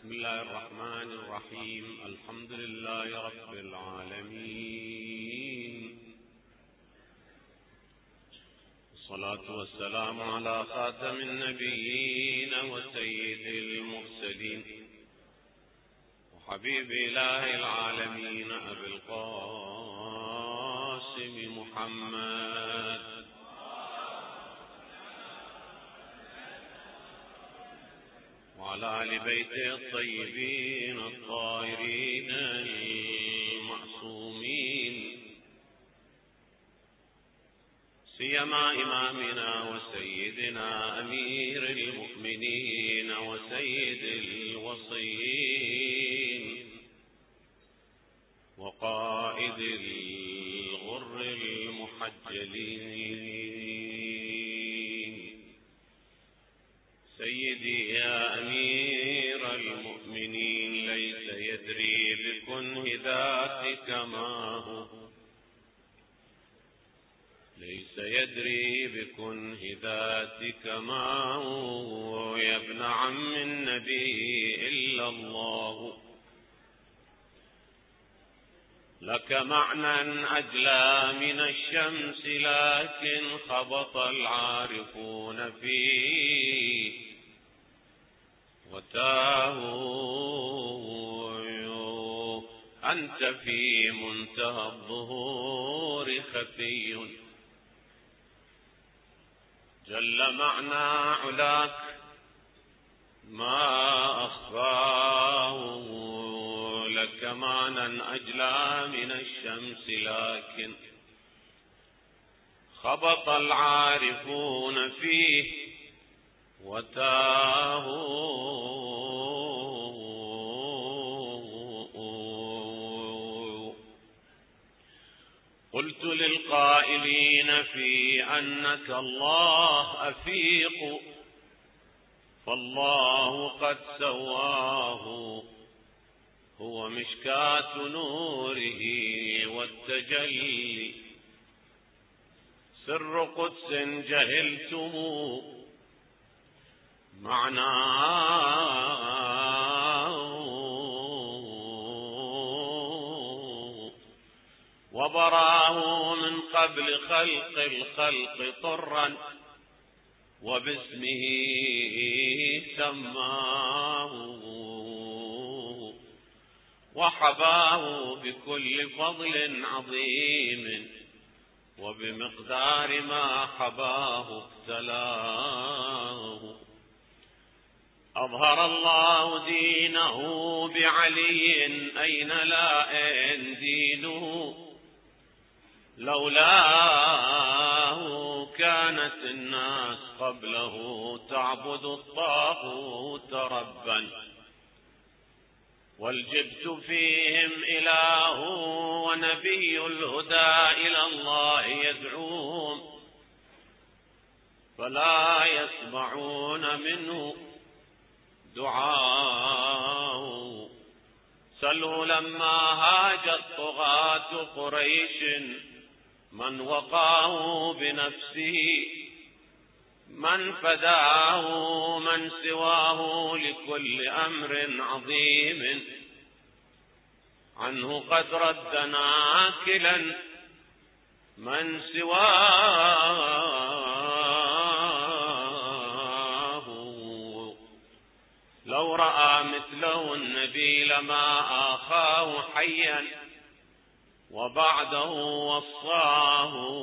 بسم الله الرحمن الرحيم. الحمد لله رب العالمين، والصلاة والسلام على خاتم النبيين وسيد المرسلين وحبيب إله العالمين أبي القاسم محمد وعلى آل بيته الطيبين الطاهرين المعصومين، سيما إمامنا وسيدنا أمير المؤمنين وسيد الوصيين وقائد الغر المحجلين، سيدي يا أمير المؤمنين، ليس يدري بكنه ذاتك ما هو، ليس يدري بكنه ذاتك ما هو، يا ابن عم النبي إلا الله. لك معنى أجلى من الشمس، لكن خبط العارفون فيه وتاهوا، أنت في منتهى الظهور خفي، جل معنى علاك ما أخفاه. لك معنى أجلى من الشمس، لكن خبط العارفون فيه وتاهوا. قلت للقائلين في أنك الله أفيق، فالله قد سواه، هو مشكاة نوره والتجلي، سر قدس جهلتم معناه، وبراه من قبل خلق الخلق طرا، وباسمه سماه، وحباه بكل فضل عظيم، وبمقدار ما حباه ابتلاه. أظهر الله دينه بعلي، أين لائن دينه، لولاه كانت الناس قبله تعبد الطاغوت ربا، والجبت فيهم إله ونبي الهدى إلى الله يدعوهم، فلا يسمعون منه دعاء. سلوا لما هاجت طغاة قريش، من وقاه بنفسه، من فداه، من سواه لكل أمر عظيم، عنه قد رد ناكلا من سواه. لو رأى مثله النبي لما آخاه حيا، وبعده وصاه.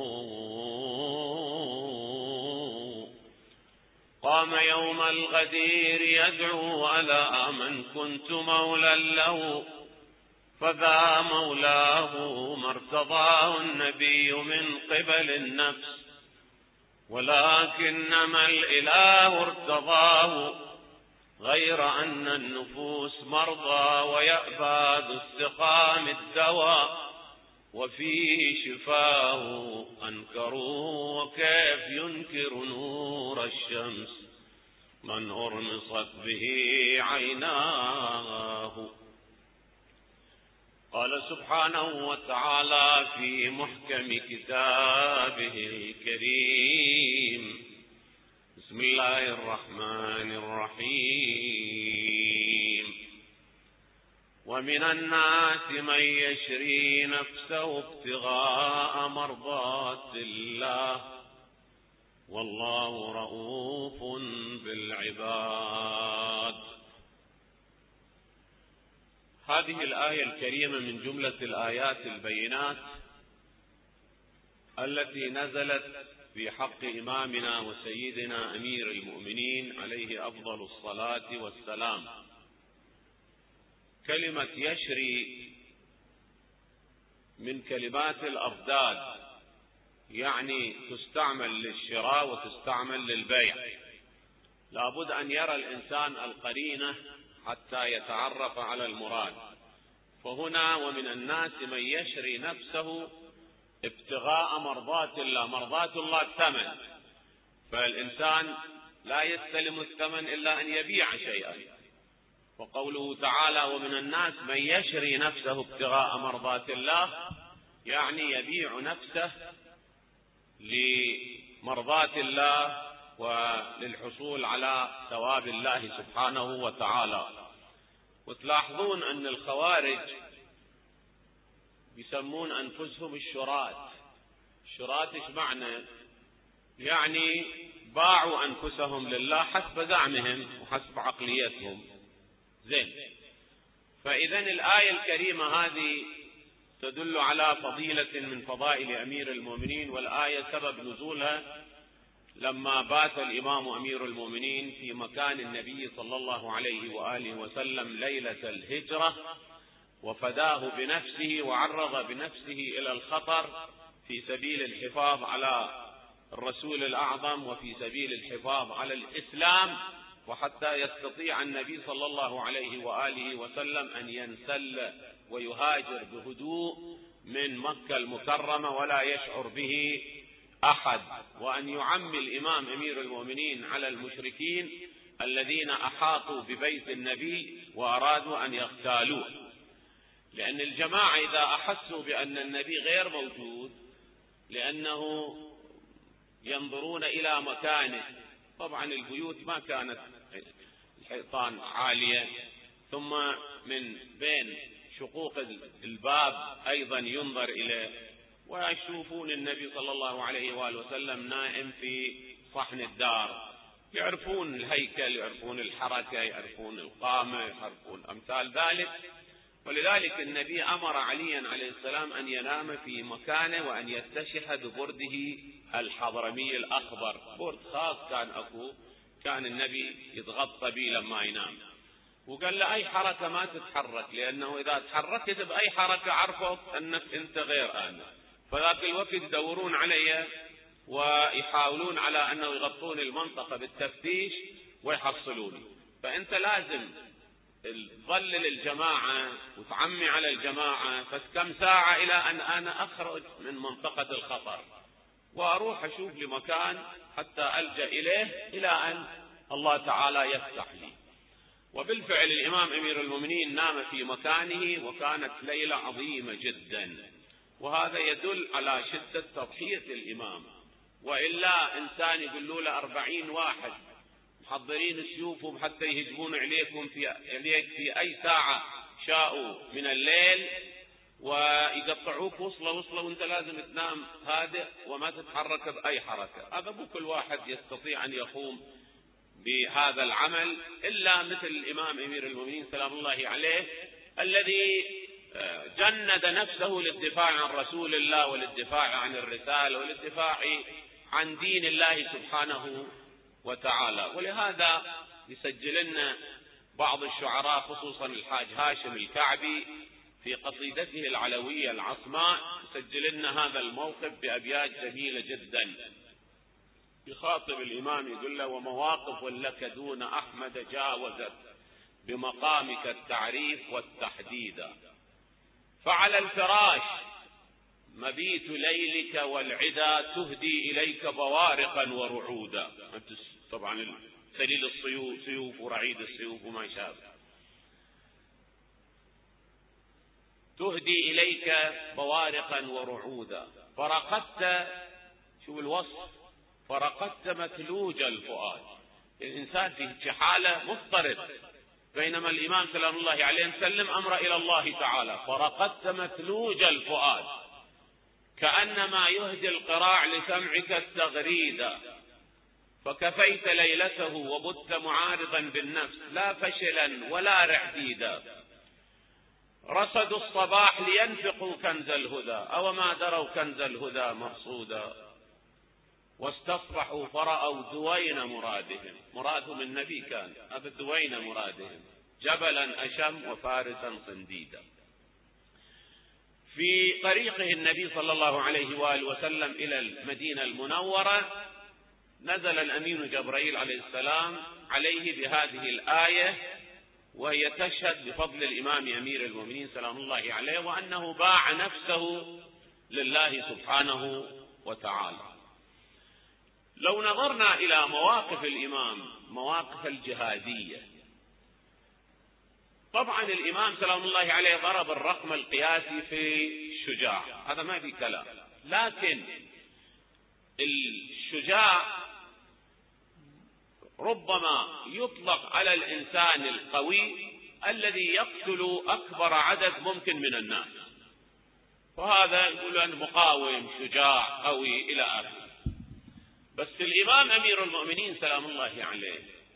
قام يوم الغدير يدعو على من كنت مولا له، فذا مولاه ما ارتضاه النبي من قبل النفس، ولكنما الإله ارتضاه، غير أن النفوس مرضى ويأبى ذو السقام الدواء، وفيه شفاه. أنكروا وكيف ينكر نور الشمس، من أرمصت به عيناه. قال سبحانه وتعالى في محكم كتابه الكريم: بسم الله الرحمن الرحيم. ومن الناس من يشري نفسه ابتغاء مرضات الله والله رؤوف بالعباد. هذه الآية الكريمة من جملة الآيات البينات التي نزلت في حق إمامنا وسيدنا أمير المؤمنين عليه أفضل الصلاة والسلام. كلمة يشري من كلمات الأضداد، يعني تستعمل للشراء وتستعمل للبيع. لابد أن يرى الإنسان القرينة حتى يتعرف على المراد. فهنا ومن الناس من يشري نفسه ابتغاء مرضات الله. مرضات الله الثمن، فالإنسان لا يستلم الثمن إلا أن يبيع شيئا. وقوله تعالى ومن الناس من يشري نفسه ابتغاء مرضات الله، يعني يبيع نفسه لمرضات الله وللحصول على ثواب الله سبحانه وتعالى. وتلاحظون أن الخوارج يسمون أنفسهم الشراة. الشراة ايش معنى؟ يعني باعوا أنفسهم لله حسب زعمهم وحسب عقليتهم. زين، فإذا الآية الكريمة هذه تدل على فضيلة من فضائل أمير المؤمنين، والآية سبب نزولها لما بات الإمام أمير المؤمنين في مكان النبي صلى الله عليه وآله وسلم ليلة الهجرة، وفداه بنفسه وعرض بنفسه إلى الخطر في سبيل الحفاظ على الرسول الأعظم وفي سبيل الحفاظ على الإسلام، وحتى يستطيع النبي صلى الله عليه وآله وسلم أن ينسل ويهاجر بهدوء من مكة المكرمة ولا يشعر به أحد، وأن يعمي الإمام أمير المؤمنين على المشركين الذين أحاطوا ببيت النبي وأرادوا أن يغتالوه. لأن الجماعة إذا أحسوا بأن النبي غير موجود، لأنه ينظرون إلى مكانه، طبعا البيوت ما كانت الحيطان عالية، ثم من بين شقوق الباب أيضا ينظر إليه، ويشوفون النبي صلى الله عليه وآله وسلم نائم في صحن الدار، يعرفون الهيكل، يعرفون الحركة، يعرفون القامة، يعرفون أمثال ذلك. ولذلك النبي أمر عليا عليه السلام أن ينام في مكانه وأن يستشح ببرده الحضرمي الأخضر، برد خاص كان أكو، كان النبي يتغطى به لما ينام. وقال له أي حركة ما تتحرك، لأنه إذا تحركت بأي حركة عرفوا أنك أنت غير آمن. فذاك الوقت يدورون علي ويحاولون على أنه يغطون المنطقة بالتفتيش ويحصلوني. فأنت لازم تظلل الجماعة وتعمي على الجماعة فكم ساعة إلى أن أنا أخرج من منطقة الخطر وأروح أشوف لمكان حتى ألجأ إليه إلى أن الله تعالى يفتح لي. وبالفعل الإمام أمير المؤمنين نام في مكانه، وكانت ليلة عظيمة جدا، وهذا يدل على شدة تضحية الإمام. وإلا إنسان يقول له 40 واحد محضرين سيوفهم حتى يهجمون عليكم في أي ساعة شاءوا من الليل ويقطعوك وصلة وانت لازم تنام هادئ وما تتحرك بأي حركة. هذا مو كل واحد يستطيع أن يقوم بهذا العمل إلا مثل الإمام أمير المؤمنين سلام الله عليه، الذي جند نفسه للدفاع عن رسول الله وللدفاع عن الرسالة وللدفاع عن دين الله سبحانه وتعالى. ولهذا يسجل لنا بعض الشعراء خصوصا الحاج هاشم الكعبي في قصيدته العلوية العصماء، يسجل لنا هذا الموقف بأبيات جميلة جدا، يخاطب الإمام يقول له ومواقف لك دون أحمد جاوزت بمقامك التعريف والتحديد، فعلى الفراش مبيت ليلك والعدا تهدي إليك بوارقا ورعودا. طبعا سليل السيوف ورعيد السيوف وما شابه، تهدي إليك بوارقا ورعودا، فرقدت، شو الوصف، فرقدت مثلوج الفؤاد. الإنسان في حالة مضطرب بينما الإمام سلام الله عليه سلم أمر إلى الله تعالى، فرقدت مثلوج الفؤاد كأنما يهدي القراع لسمعك التغريدا، فكفيت ليلته وبت معارضا بالنفس لا فشلا ولا رعديدا. رصدوا الصباح لينفقوا كنز الهدى أو ما دروا كنز الهدى مقصودا، واستصبحوا فرأوا دوين مرادهم، مرادهم النبي كان دوين مرادهم، جبلا أشم وفارسا صنديدا. في طريقه النبي صلى الله عليه وآله وسلم إلى المدينة المنورة نزل الأمين جبرائيل عليه السلام عليه بهذه الآية، وهي تشهد بفضل الإمام أمير المؤمنين سلام الله عليه، وأنه باع نفسه لله سبحانه وتعالى. لو نظرنا إلى مواقف الإمام، مواقف الجهادية، طبعا الإمام سلام الله عليه ضرب الرقم القياسي في الشجاع، هذا ما في كلام، لكن الشجاع ربما يطلق على الإنسان القوي الذي يقتل أكبر عدد ممكن من الناس، وهذا يقول أنه مقاوم شجاع قوي إلى آخره. بس الإمام أمير المؤمنين سلام الله عليه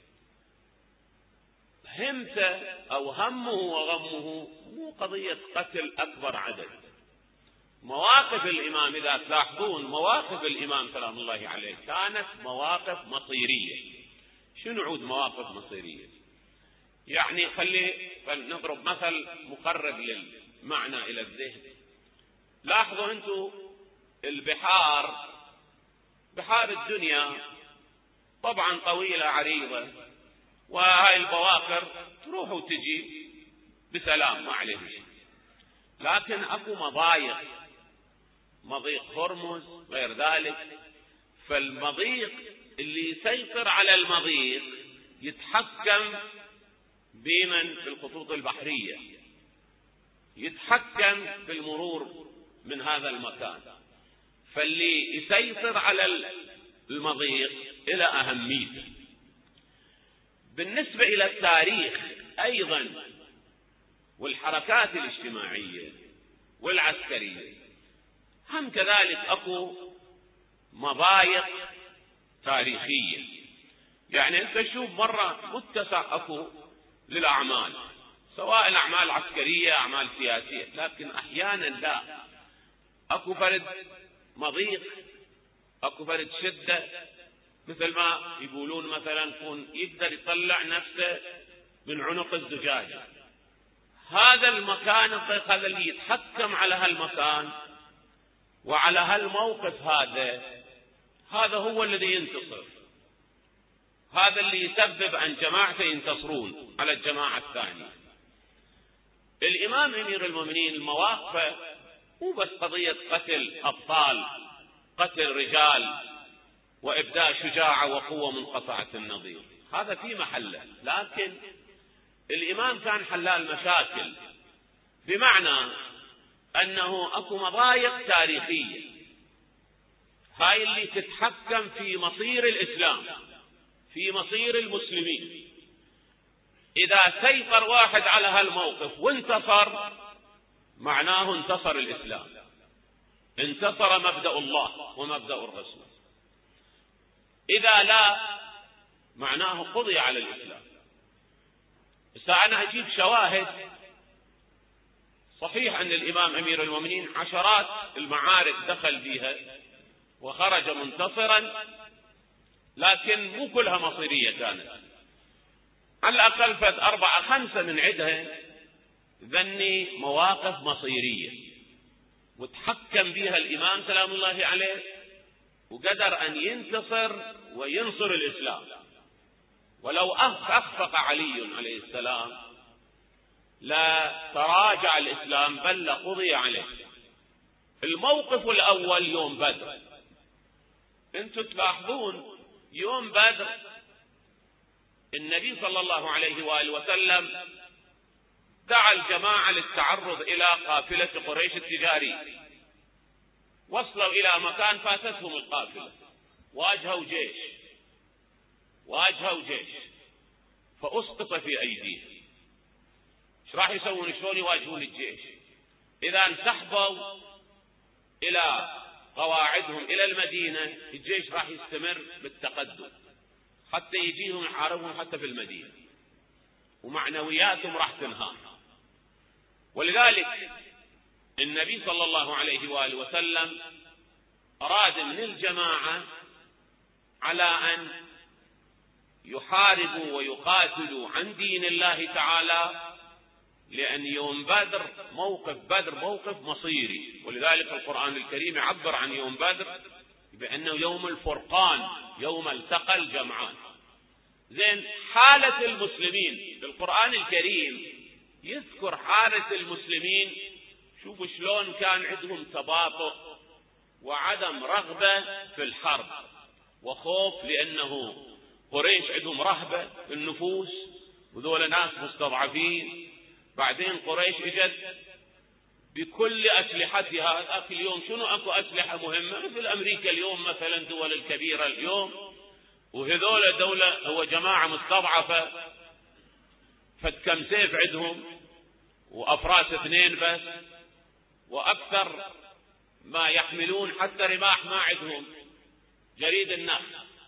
همته أو همه وغمه مو قضية قتل أكبر عدد. مواقف الإمام إذا تلاحظون مواقف الإمام سلام الله عليه كانت مواقف مصيرية. شنو عود مواقف مصيرية؟ يعني نضرب مثل مقرب للمعنى إلى الذهن. لاحظوا أنتم البحار، بحار الدنيا طبعا طويلة عريضة، وهاي البواخر تروح وتجي بسلام ما عليه شيء، لكن اكو مضيق هرمز غير ذلك، فالمضيق اللي يسيطر على المضيق يتحكم بمن في الخطوط البحرية، يتحكم بالمرور من هذا المكان، فاللي يسيطر على المضيق إلى أهميته. بالنسبة إلى التاريخ أيضا والحركات الاجتماعية والعسكرية هم كذلك أكو مضايق تاريخية. يعني أنت شوف مرة متسع أكو للأعمال، سواء الأعمال العسكرية أعمال سياسية، لكن أحيانا لا، أكو فرد مضيق، أكو فرد شدة، مثل ما يقولون مثلا يكون يقدر يطلع نفسه من عنق الزجاجة. هذا المكان الضيق هذا اللي يتحكم على هالمكان وعلى هالموقف، هذا هو الذي ينتصر، هذا اللي يسبب أن جماعته ينتصرون على الجماعة الثانية. الإمام أمير المؤمنين المواقف مو بس قضية قتل أبطال، قتل رجال وإبداء شجاعة وقوة منقطعة النظير، هذا في محله، لكن الإمام كان حلال مشاكل، بمعنى أنه أكو مضايق تاريخية هاي اللي تتحكم في مصير الإسلام، في مصير المسلمين. إذا سيطر واحد على هالموقف وانتصر معناه انتصر الإسلام، انتصر مبدأ الله ومبدأ الرسول. إذا لا معناه قضي على الإسلام. أنا أجيب شواهد. صحيح أن الإمام أمير المؤمنين عشرات المعارك دخل بها وخرج منتصرا، لكن مو كلها مصيرية كانت، على الأقل 4-5 من عدها ذني مواقف مصيرية وتحكم بها الإمام سلام الله عليه، وقدر أن ينتصر وينصر الإسلام. ولو أخفق علي عليه السلام لا تراجع الإسلام بل لقضي عليه. الموقف الأول يوم بدر، أنتم تلاحظون يوم بدر النبي صلى الله عليه وآله وسلم دعا الجماعة للتعرض إلى قافلة قريش التجارية. وصلوا إلى مكان فاتتهم القافلة، واجهوا جيش فأسقط في أيديهم. ايش راح يسوون؟ شلون يواجهون الجيش؟ اذا انسحبوا الى قواعدهم الى المدينة الجيش راح يستمر بالتقدم حتى يجيهم يحاربهم حتى في المدينة، ومعنوياتهم راح تنهار. ولذلك النبي صلى الله عليه وآله وسلم أراد من الجماعة على أن يحاربوا ويقاتلوا عن دين الله تعالى، لأن يوم بدر موقف مصيري. ولذلك القرآن الكريم يعبر عن يوم بدر بأنه يوم الفرقان، يوم التقى الجمعان. زين، حالة المسلمين بالقرآن الكريم يذكر حالة المسلمين. شوفوا شلون كان عندهم تباطؤ وعدم رغبة في الحرب وخوف، لأنه قريش عندهم رهبة في النفوس وذول ناس مستضعفين. بعدين قريش اجت بكل أسلحتها. ذاك اليوم شنو اكو أسلحة مهمة مثل أمريكا اليوم مثلا، دول الكبيرة اليوم، وهذول دولة هو جماعة مستضعفة، فكم سيف عندهم وأفراس 2 بس، وأكثر ما يحملون حتى رماح ما عندهم، جريد النخل،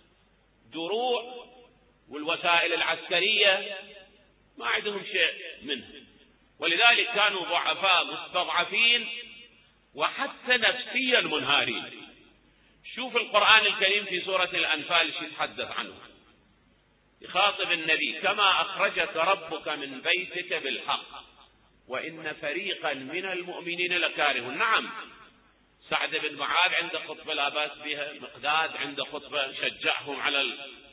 دروع والوسائل العسكرية ما عندهم شيء منه. ولذلك كانوا ضعفاء مستضعفين وحتى نفسيا منهارين. شوف القرآن الكريم في سورة الأنفال شو يتحدث عنه، يخاطب النبي: كما أخرجك ربك من بيتك بالحق وإن فريقا من المؤمنين لكارهون. نعم، سعد بن معاذ عنده خطبة لا بأس بها، مقداد عنده خطبة شجعهم على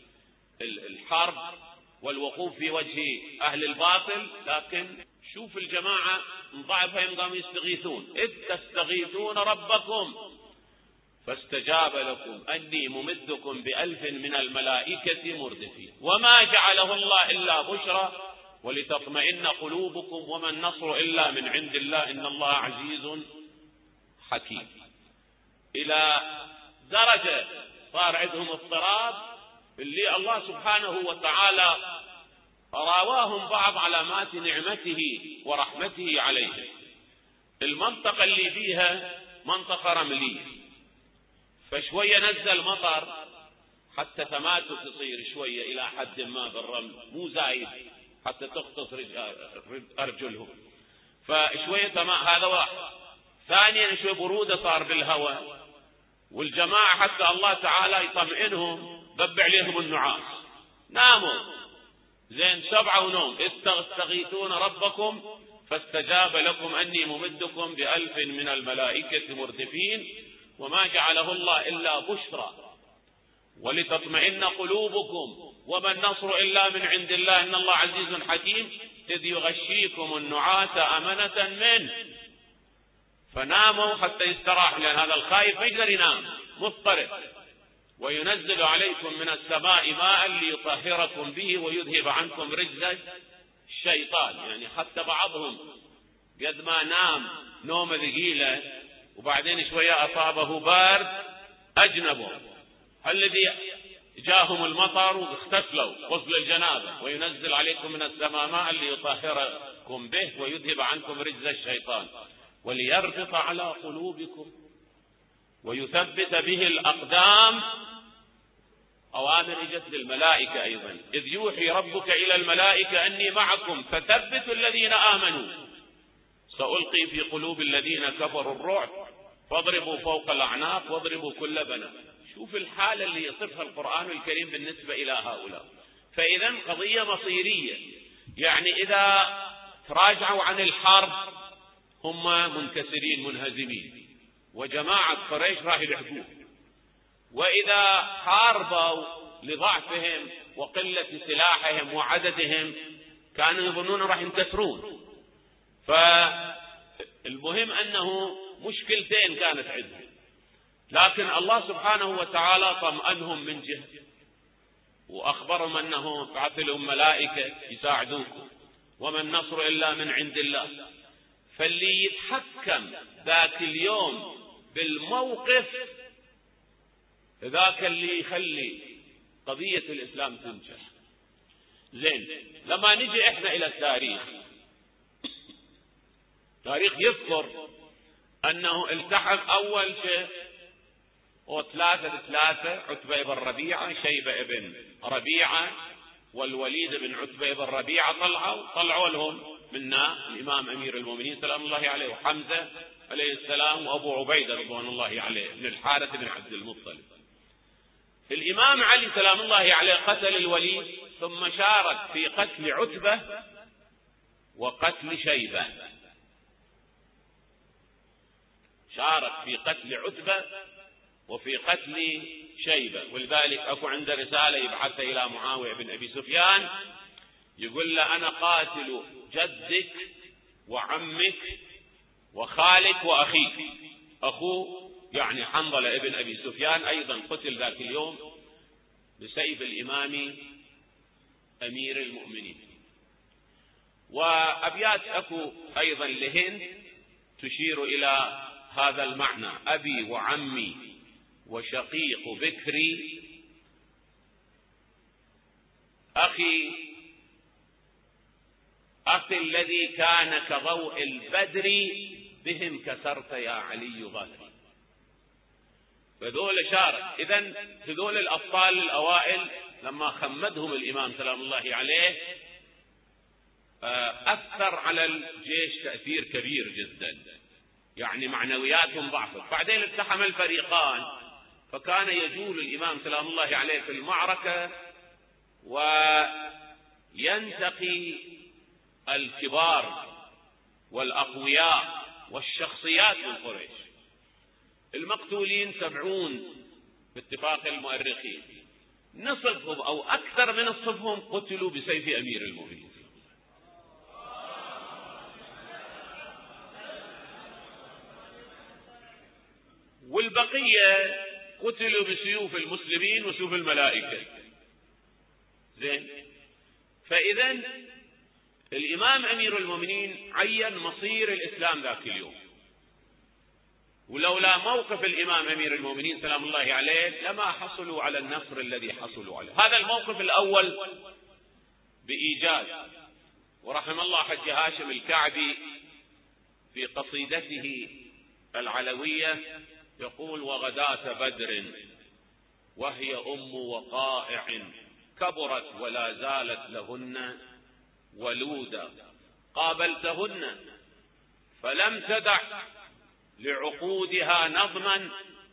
الحرب والوقوف في وجه أهل الباطل، لكن شوف الجماعة ضعفهم قاموا يستغيثون: إذ تستغيثون ربكم فاستجاب لكم أني ممدكم ب1000 من الملائكة مردفين وما جعله الله إلا بشرى ولتطمئن قلوبكم وما النصر إلا من عند الله إن الله عزيز حكيم. إلى درجة صار عندهم اضطراب اللي الله سبحانه وتعالى راواهم بعض علامات نعمته ورحمته عليهم. المنطقة اللي فيها منطقة رملية، فشوية نزل مطر حتى تماسك تصير شوية إلى حد ما بالرمل، مو زايد حتى تغطس أرجلهم، فشوية هذا واحد. ثانيا شوية برودة صار بالهواء، والجماعة حتى الله تعالى يطمئنهم ضب عليهم النعاس، ناموا. زين، 7 ونوم: إذ تستغيثون ربكم فاستجاب لكم أني ممدكم ب1000 من الملائكة مردفين وما جعله الله إلا بشرى ولتطمئن قلوبكم وما النصر إلا من عند الله إن الله عزيز حكيم إذ يغشيكم النعاس أمنة منه. فناموا حتى يستراح، لأن هذا الخايف ما يقدر ينام، مضطرب. وينزل عليكم من السماء ماء ليطهركم به ويذهب عنكم رجز الشيطان. يعني حتى بعضهم قد ما نام نومة ثقيلة وبعدين شوية أصابه بارد أجنبوا، الذي جاءهم المطر واغتسلوا غسل الجنابة. وينزل عليكم من السماء ماء ليطهركم به ويذهب عنكم رجز الشيطان وليربط على قلوبكم ويثبت به الأقدام. أوامر اجت للملائكة أيضا: إذ يوحي ربك إلى الملائكة أني معكم فثبتوا الذين آمنوا سألقي في قلوب الذين كفروا الرعب فاضربوا فوق الأعناق واضربوا كل بنان. شوف الحالة اللي يصفها القرآن الكريم بالنسبة إلى هؤلاء. فإذا قضية مصيرية، يعني إذا تراجعوا عن الحرب هم منكسرين منهزمين وجماعة قريش راح يلحقوه، وإذا حاربوا لضعفهم وقلة سلاحهم وعددهم كانوا يظنون راح ينكسرون. فالمهم أنه مشكلتين كانت عندهم، لكن الله سبحانه وتعالى طمأنهم من جهة وأخبرهم أنه بعث لهم ملائكة يساعدوكم وما النصر إلا من عند الله. فاللي يتحكم ذاك اليوم بالموقف ذاك اللي يخلي قضية الإسلام تنجح. زين، لما نجي إحنا إلى التاريخ تاريخ يذكر أنه التحم أول شيء وثلاثة عتبة بن ربيعة، شيبة بن ربيعة، والوليد بن عتبة بن ربيعة طلعوا لهم منا الإمام أمير المؤمنين سلام الله عليه، وحمزة عليه السلام، وأبو عبيدة رضوان الله عليه بن الحارث بن عبد المطلب. الإمام علي سلام الله عليه قتل الوليد، ثم شارك في قتل عتبة وقتل شيبة، شارك في قتل عتبة وفي قتل شيبة. ولذلك أكو عنده رسالة يبعثها إلى معاوية بن أبي سفيان يقول له أنا قاتل جدك وعمك وخالك وأخيك. أخوه يعني حنظلة ابن أبي سفيان أيضا قتل ذاك اليوم بسيف الإمام أمير المؤمنين. وأبيات أكو أيضا لهند تشير إلى هذا المعنى: أبي وعمي وشقيق بكري، أخي الذي كان كضوء البدر، بهم كسرت يا علي غافري. فذول شارك. إذن هذول الأبطال الأوائل لما خمدهم الإمام سلام الله عليه أثر على الجيش تأثير كبير جدا، يعني معنوياتهم ضعفت. بعدين التحم الفريقان، فكان يجول الإمام سلام الله عليه في المعركة وينتقي الكبار والأقوياء والشخصيات من قريش. المقتولين 70 باتفاق المؤرخين، نصفهم أو أكثر من نصفهم قتلوا بسيف أمير المؤمنين، والبقية قتلوا بسيوف المسلمين وسيوف الملائكة. زين. فإذا الإمام أمير المؤمنين عين مصير الإسلام ذاك اليوم، ولولا موقف الإمام أمير المؤمنين سلام الله عليه لما حصلوا على النصر الذي حصلوا عليه. هذا الموقف الأول بإيجاز. ورحم الله حج هاشم الكعبي في قصيدته العلوية يقول: وغداة بدر وهي وقائع، كبرت ولا زالت لهن ولودا، قابلتهن فلم تدع لعقودها نظما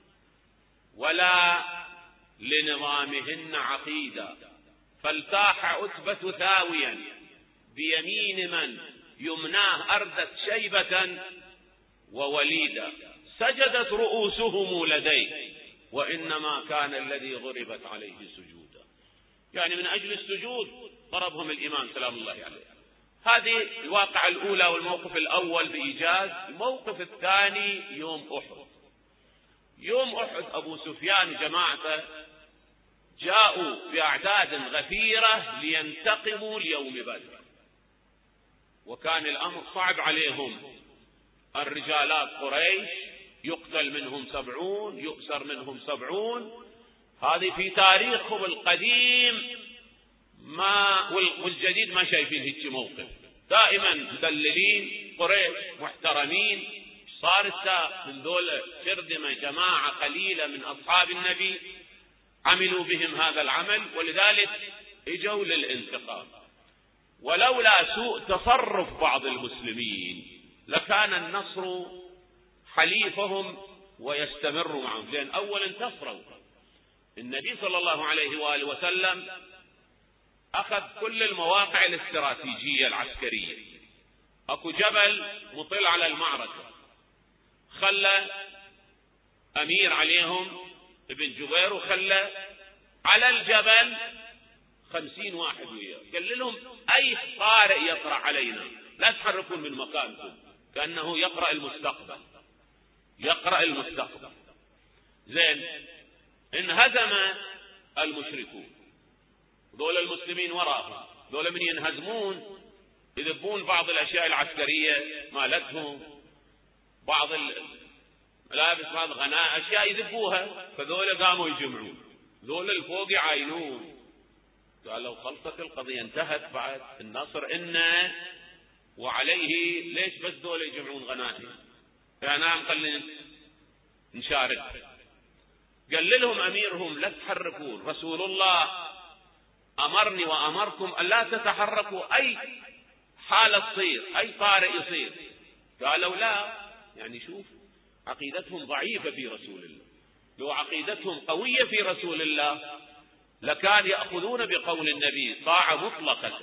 ولا لنظامهن عقيدا، فالتاح عتبة ثاويا بيمين من يمناه أردت شيبة ووليدا، سجدت رؤوسهم لديه وإنما كان الذي ضربت عليه سجودا. يعني من أجل السجود ضربهم الإمام سلام الله عليه. هذه الواقعة الأولى والموقف الأول بإيجاز. الموقف الثاني يوم أحد. يوم أحد أبو سفيان جماعته جاءوا بأعداد غفيرة لينتقموا ليوم بدر، وكان الأمر صعب عليهم. الرجالات قريش يقتل منهم 70، يؤسر منهم 70. هذه في تاريخهم القديم والجديد ما شايفين هيك موقف. دائما مدللين قريش محترمين. صار الساق من دولة شردمة جماعة قليلة من أصحاب النبي عملوا بهم هذا العمل، ولذلك اجوا للانتقام. ولولا سوء تصرف بعض المسلمين لكان النصر حليفهم ويستمروا معهم، لأن أولا انتصروا. النبي صلى الله عليه وآله وسلم أخذ كل المواقع الاستراتيجية العسكرية. أكو جبل مطل على المعركة، خلى أمير عليهم ابن جبير وخلى على الجبل 50 واحد وياه، قال لهم أي قارئ يقرأ علينا لا تحركون من مكانكم، كأنه يقرأ المستقبل، يقرأ المستقبل. زين. انهزم المشركون، دول المسلمين وراءهم، دول من ينهزمون يذبون بعض الأشياء العسكرية مالتهم، بعض الملابس، بعض الغناء، أشياء يذبوها. فذول قاموا يجمعون، ذول الفوق يعاينون، قالوا خلصت القضية، انتهت بعد النصر، إن وعليه ليش بس دول يجمعون غنائم؟ فنعم خلينا نشارك. قال لهم أميرهم لا تحركون، رسول الله أمرني وأمركم أن لا تتحركوا، أي حالة تصير، أي طارئ يصير. قالوا لا. يعني شوف عقيدتهم ضعيفة في رسول الله، لو عقيدتهم قوية في رسول الله لكان يأخذون بقول النبي طاعة مطلقة.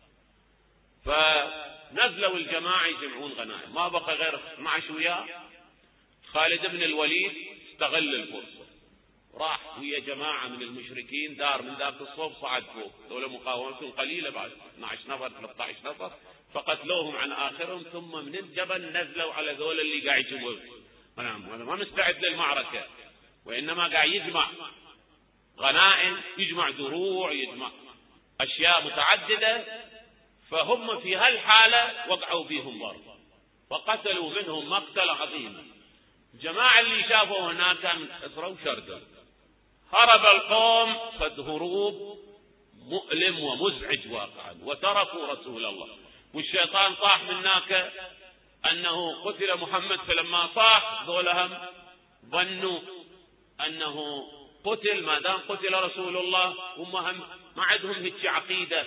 فنزلوا الجماعة يجمعون غنائم، ما بقى غير 12 وياه. خالد بن الوليد استغل الفرصة، راح ويا جماعة من المشركين، دار من ذاك الصوب صعد فوق، دولة مقاومتهم قليلة بعد 12 نفر 13 نفر، فقتلوهم عن آخرهم. ثم من الجبل نزلوا على ذول اللي قاعد يجمعون. ما مستعد للمعركة، وإنما قاعد يجمع غنائم، يجمع دروع، يجمع أشياء متعددة. فهم في هالحالة وقعوا بهم ضرب، وقتلوا منهم مقتل عظيم. الجماعة اللي شافوا هناك أسروا شردوا، هرب القوم، قد هروب مؤلم ومزعج واقعا، وتركوا رسول الله. والشيطان صاح من هناك أنه قتل محمد، فلما صاح ذولهم ظنوا أنه قتل. ما دام قتل رسول الله هم ما عندهم هيك عقيدة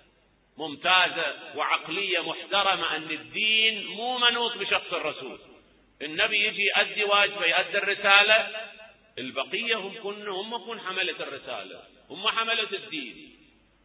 ممتازة وعقلية محترمة أن الدين مو منوط بشخص الرسول. النبي يجي يؤدي واجبه، يؤدي الرسالة، البقية هم كن حملة الرسالة، هم حملة الدين.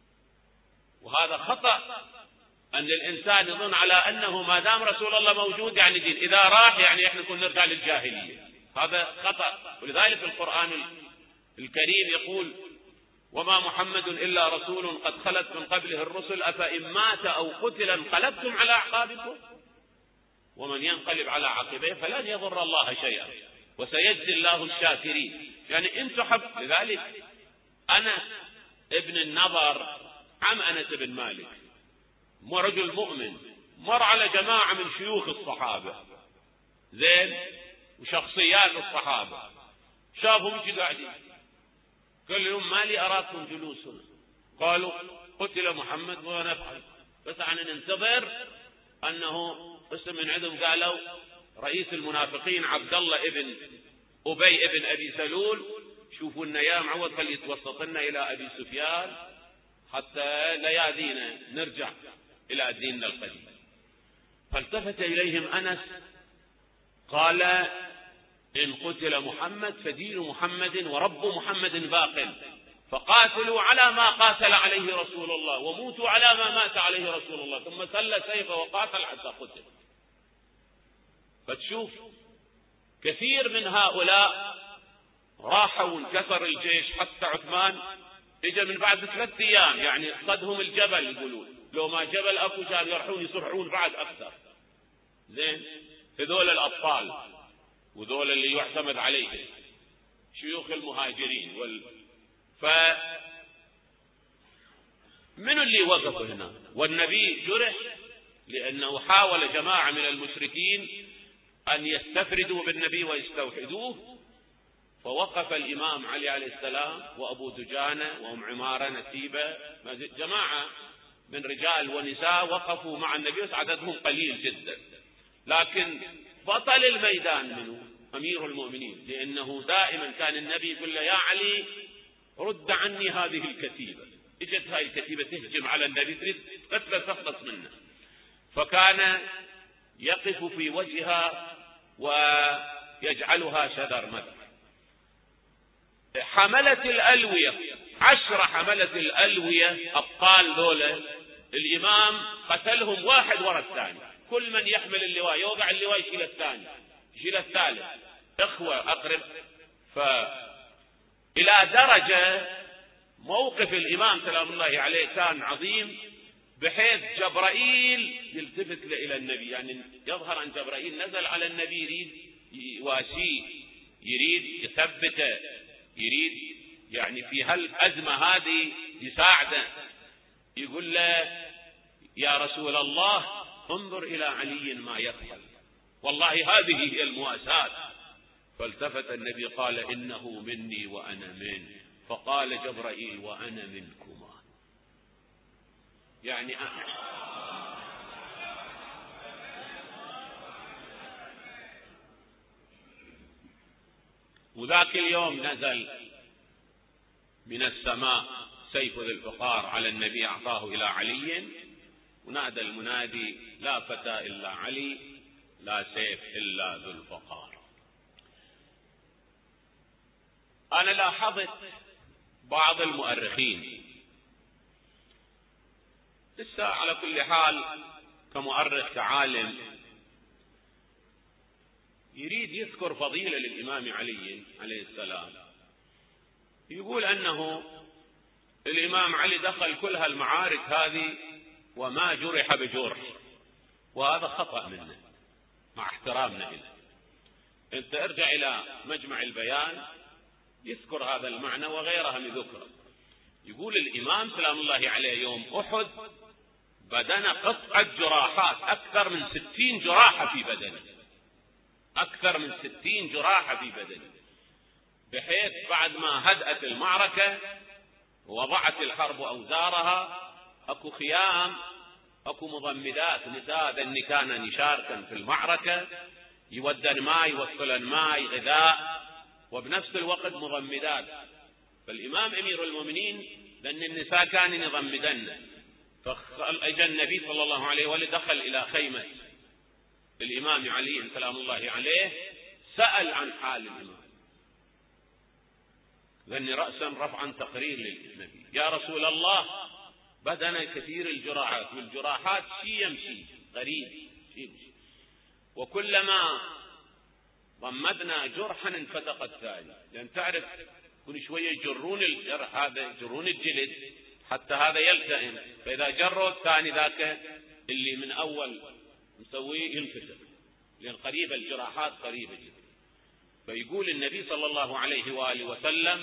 وهذا خطأ أن الإنسان يظن على أنه ما دام رسول الله موجود يعني دين، إذا راح يعني إحنا كنا نرجع للجاهلية. هذا خطأ. ولذلك القرآن الكريم يقول: وما محمد إلا رسول قد خلت من قبله الرسل أفإن مات أو قتل انقلبتم على أعقابكم ومن ينقلب على عقبيه فلن يضر الله شيئا وسيجزي الله الشاكرين. يعني انتم حب. لذلك أنا ابن النضر عم أنس بن مالك، رجل مؤمن، مر على جماعة من شيوخ الصحابة زين وشخصيات الصحابة، شافهم يجي قاعدين، قال لهم: ما لي أراكم جلوس هنا؟ قالوا: قتل محمد ونفعل، بس عن ننتظر أنه قسم من عندهم قالوا رئيس المنافقين عبد الله ابن أبي ابن أبي سلول، شوفوا لنا يا معود خلي يتوسط لنا إلى أبي سفيان حتى لا يأذينا نرجع إلى ديننا القديم. فالتفت إليهم أنس قال: إن قتل محمد فدين محمد ورب محمد باق، فقاتلوا على ما قاتل عليه رسول الله وموتوا على ما مات عليه رسول الله. ثم سل سيفه وقاتل حتى قتل. فتشوف كثير من هؤلاء راحوا وانكسر الجيش، حتى عثمان اجى من بعد 3 أيام، يعني صدهم الجبل يقولون، لو ما جبل اكو كان يروحون يصرعون بعد اكثر. زين هذول الابطال وذول اللي يعتمد عليهم شيوخ المهاجرين من اللي وقفوا هنا؟ والنبي جرح لأنه حاول جماعة من المشركين أن يستفردوا بالنبي ويستوحدوه، فوقف الإمام علي عليه السلام وأبو دجانة وأم عمارة نسيبة، جماعة من رجال ونساء وقفوا مع النبي، عددهم قليل جدا، لكن بطل الميدان منه أمير المؤمنين، لأنه دائما كان النبي يقول له: يا علي رد عني هذه الكتيبة. اجت هاي الكتيبة تهجم على النبي تريد قتله تخلص منه، فكان يقف في وجهها ويجعلها شذر مدح. حملة الألوية 10 حملة الألوية أبطال ذولا الإمام قتلهم واحد ورا الثاني، كل من يحمل اللواء يوضع اللواء يشيل الثاني يشيل الثالث، إخوة أقرب. إلى درجة موقف الإمام سلام الله عليه كان عظيم، بحيث جبرائيل يلتفت إلى النبي، يعني يظهر أن جبرائيل نزل على النبي يريد يواسيه، يريد يثبته، يريد يعني في هالأزمة هذه يساعده، يقول له: يا رسول الله انظر إلى علي ما يفعل، والله هذه هي المواساة. فالتفت النبي قال: إنه مني وأنا منه. فقال جبرائيل: وأنا منكما. يعني وذاك اليوم نزل من السماء سيف ذي الفقار على النبي أعطاه إلى علي، ونادى المنادي: لا فتى إلا علي، لا سيف إلا ذو الفقار. أنا لاحظت بعض المؤرخين، لسه على كل حال كمؤرخ كعالم يريد يذكر فضيلة للإمام علي عليه السلام، يقول أنه الإمام علي دخل كل هالمعارك هذه وما جرح بجرح، وهذا خطأ منه مع احترامنا له. انت ارجع إلى مجمع البيان يذكر هذا المعنى وغيرها من ذكره. يقول الإمام سلام الله عليه يوم أحد بدن قطعة جراحات، أكثر من 60 جراحة في بدنه، أكثر من 60 جراحة في بدنه، بحيث بعد ما هدأت المعركة ووضعت الحرب أوزارها أكو خيام، أكو مضمدات، نساء ذني كان نشاركا في المعركة يودن ماء، يوصلن ماء، غذاء، وبنفس الوقت مضمدات. فالإمام أمير المؤمنين لأن النساء كان يضمدن، فأجى النبي صلى الله عليه وسلم دخل إلى خيمة الإمام علي سلام الله عليه، سأل عن حال الإمام، لأن رأسا رفعا تقرير للنبي: يا رسول الله بدنا كثير الجراحات، والجراحات شيء يمشي غريب شيء، وكلما ضمدنا جرحا انفتق الثاني، لأن تعرف كل شوية يجرون الجرح هذا، يجرون الجلد حتى هذا يلتئم، فإذا جروا الثاني ذاك اللي من أول مسويه ينفتق، لأن قريبة الجراحات قريبة جدا. فيقول النبي صلى الله عليه وآله وسلم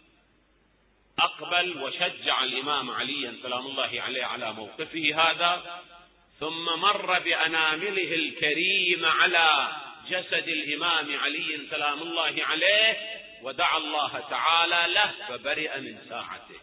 أقبل وشجع الإمام علي سلام الله عليه على موقفه هذا، ثم مر بأنامله الكريمة على جسد الإمام علي سلام الله عليه، ودعا الله تعالى له فبرئ من ساعته.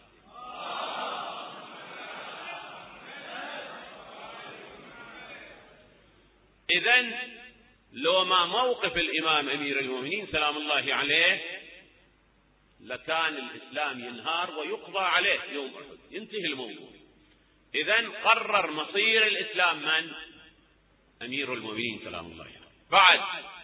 إذن لو ما موقف الإمام أمير المؤمنين سلام الله عليه لكان الإسلام ينهار ويقضى عليه يوم أحد، ينتهي الموضوع. إذن قرر مصير الإسلام من؟ أمير المؤمنين سلام الله عليه. بعد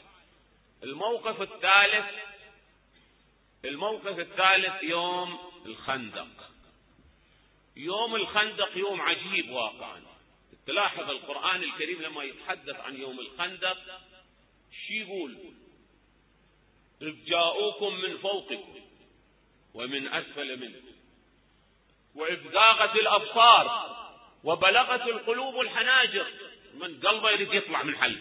الموقف الثالث يوم الخندق. يوم الخندق يوم عجيب واقعا. تلاحظ القرآن الكريم لما يتحدث عن يوم الخندق شي يقول: إذ جاءوكم من فوقكم ومن أسفل منكم وإذ زاغت الأبصار وبلغت القلوب الحناجر، من قلبه يريد يطلع من حل،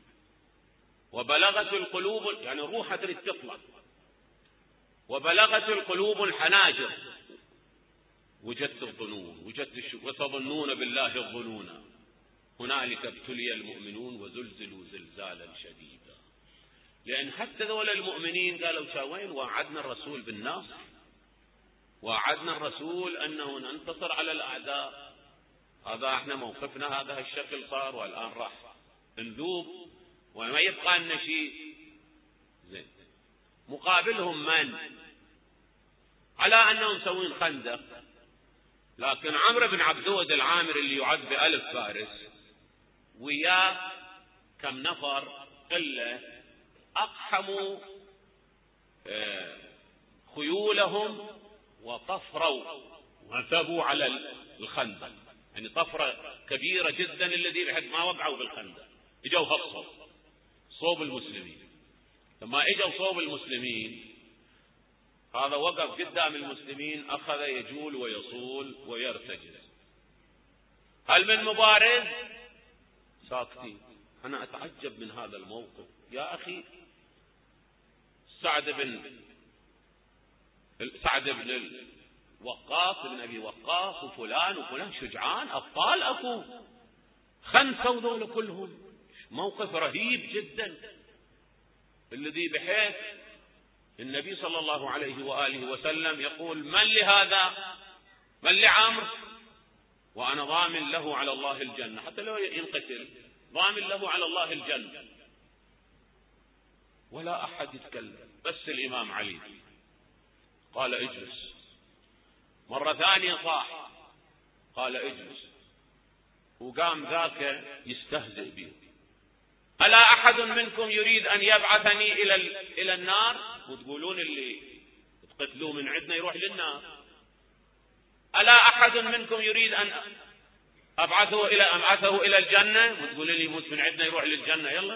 وبلغت القلوب يعني روحها تريد تطلع، وبلغت القلوب الحناجر، وجدت الظنون، وتظنون بالله الظنون، هنالك ابتلي المؤمنون وزلزلوا زلزالا شديدا. لأن حتى ذول المؤمنين قالوا شاوين وعدنا الرسول بالنصر، وعدنا الرسول أنه ننتصر على الأعداء، هذا احنا موقفنا هذا الشكل صار، والآن راح نذوب وما يبقى لنا شيء. زين، مقابلهم من؟ على أنهم مسوين خندق، لكن عمرو بن عبدود العامر اللي يعد ب1000 فارس وياه كم نفر قلة أقحموا خيولهم وطفروا وثبوا على الخندق، يعني طفرة كبيرة جدا الذي بحد ما وقعوا بالخندق، اجوا هبصوا صوب المسلمين. لما اجوا صوب المسلمين هذا وقف قدام المسلمين، أخذ يجول ويصول ويرتجل. هل من مبارز؟ ساكتين. أنا أتعجب من هذا الموقف يا أخي. سعد بن وقاص بن أبي وقاص وفلان وفلان شجعان أبطال أكو، خنسوا ذول كلهم، موقف رهيب جدا الذي بحيث النبي صلى الله عليه وآله وسلم يقول: من لهذا؟ من لعمرو؟ وأنا ضامن له على الله الجنة، حتى لو ينقتل ضامن له على الله الجنة. ولا أحد يتكلم، بس الإمام علي قال اجلس. مرة ثانية صاح قال اجلس، وقام ذاك يستهزئ به. ألا أحد منكم يريد أن يبعثني إلى النار؟ وتقولون اللي تقتلوه من عندنا يروح للنار. ألا أحد منكم يريد أن أبعثه إلى الجنة؟ وتقولون اللي يموت من عندنا يروح للجنة. يلا،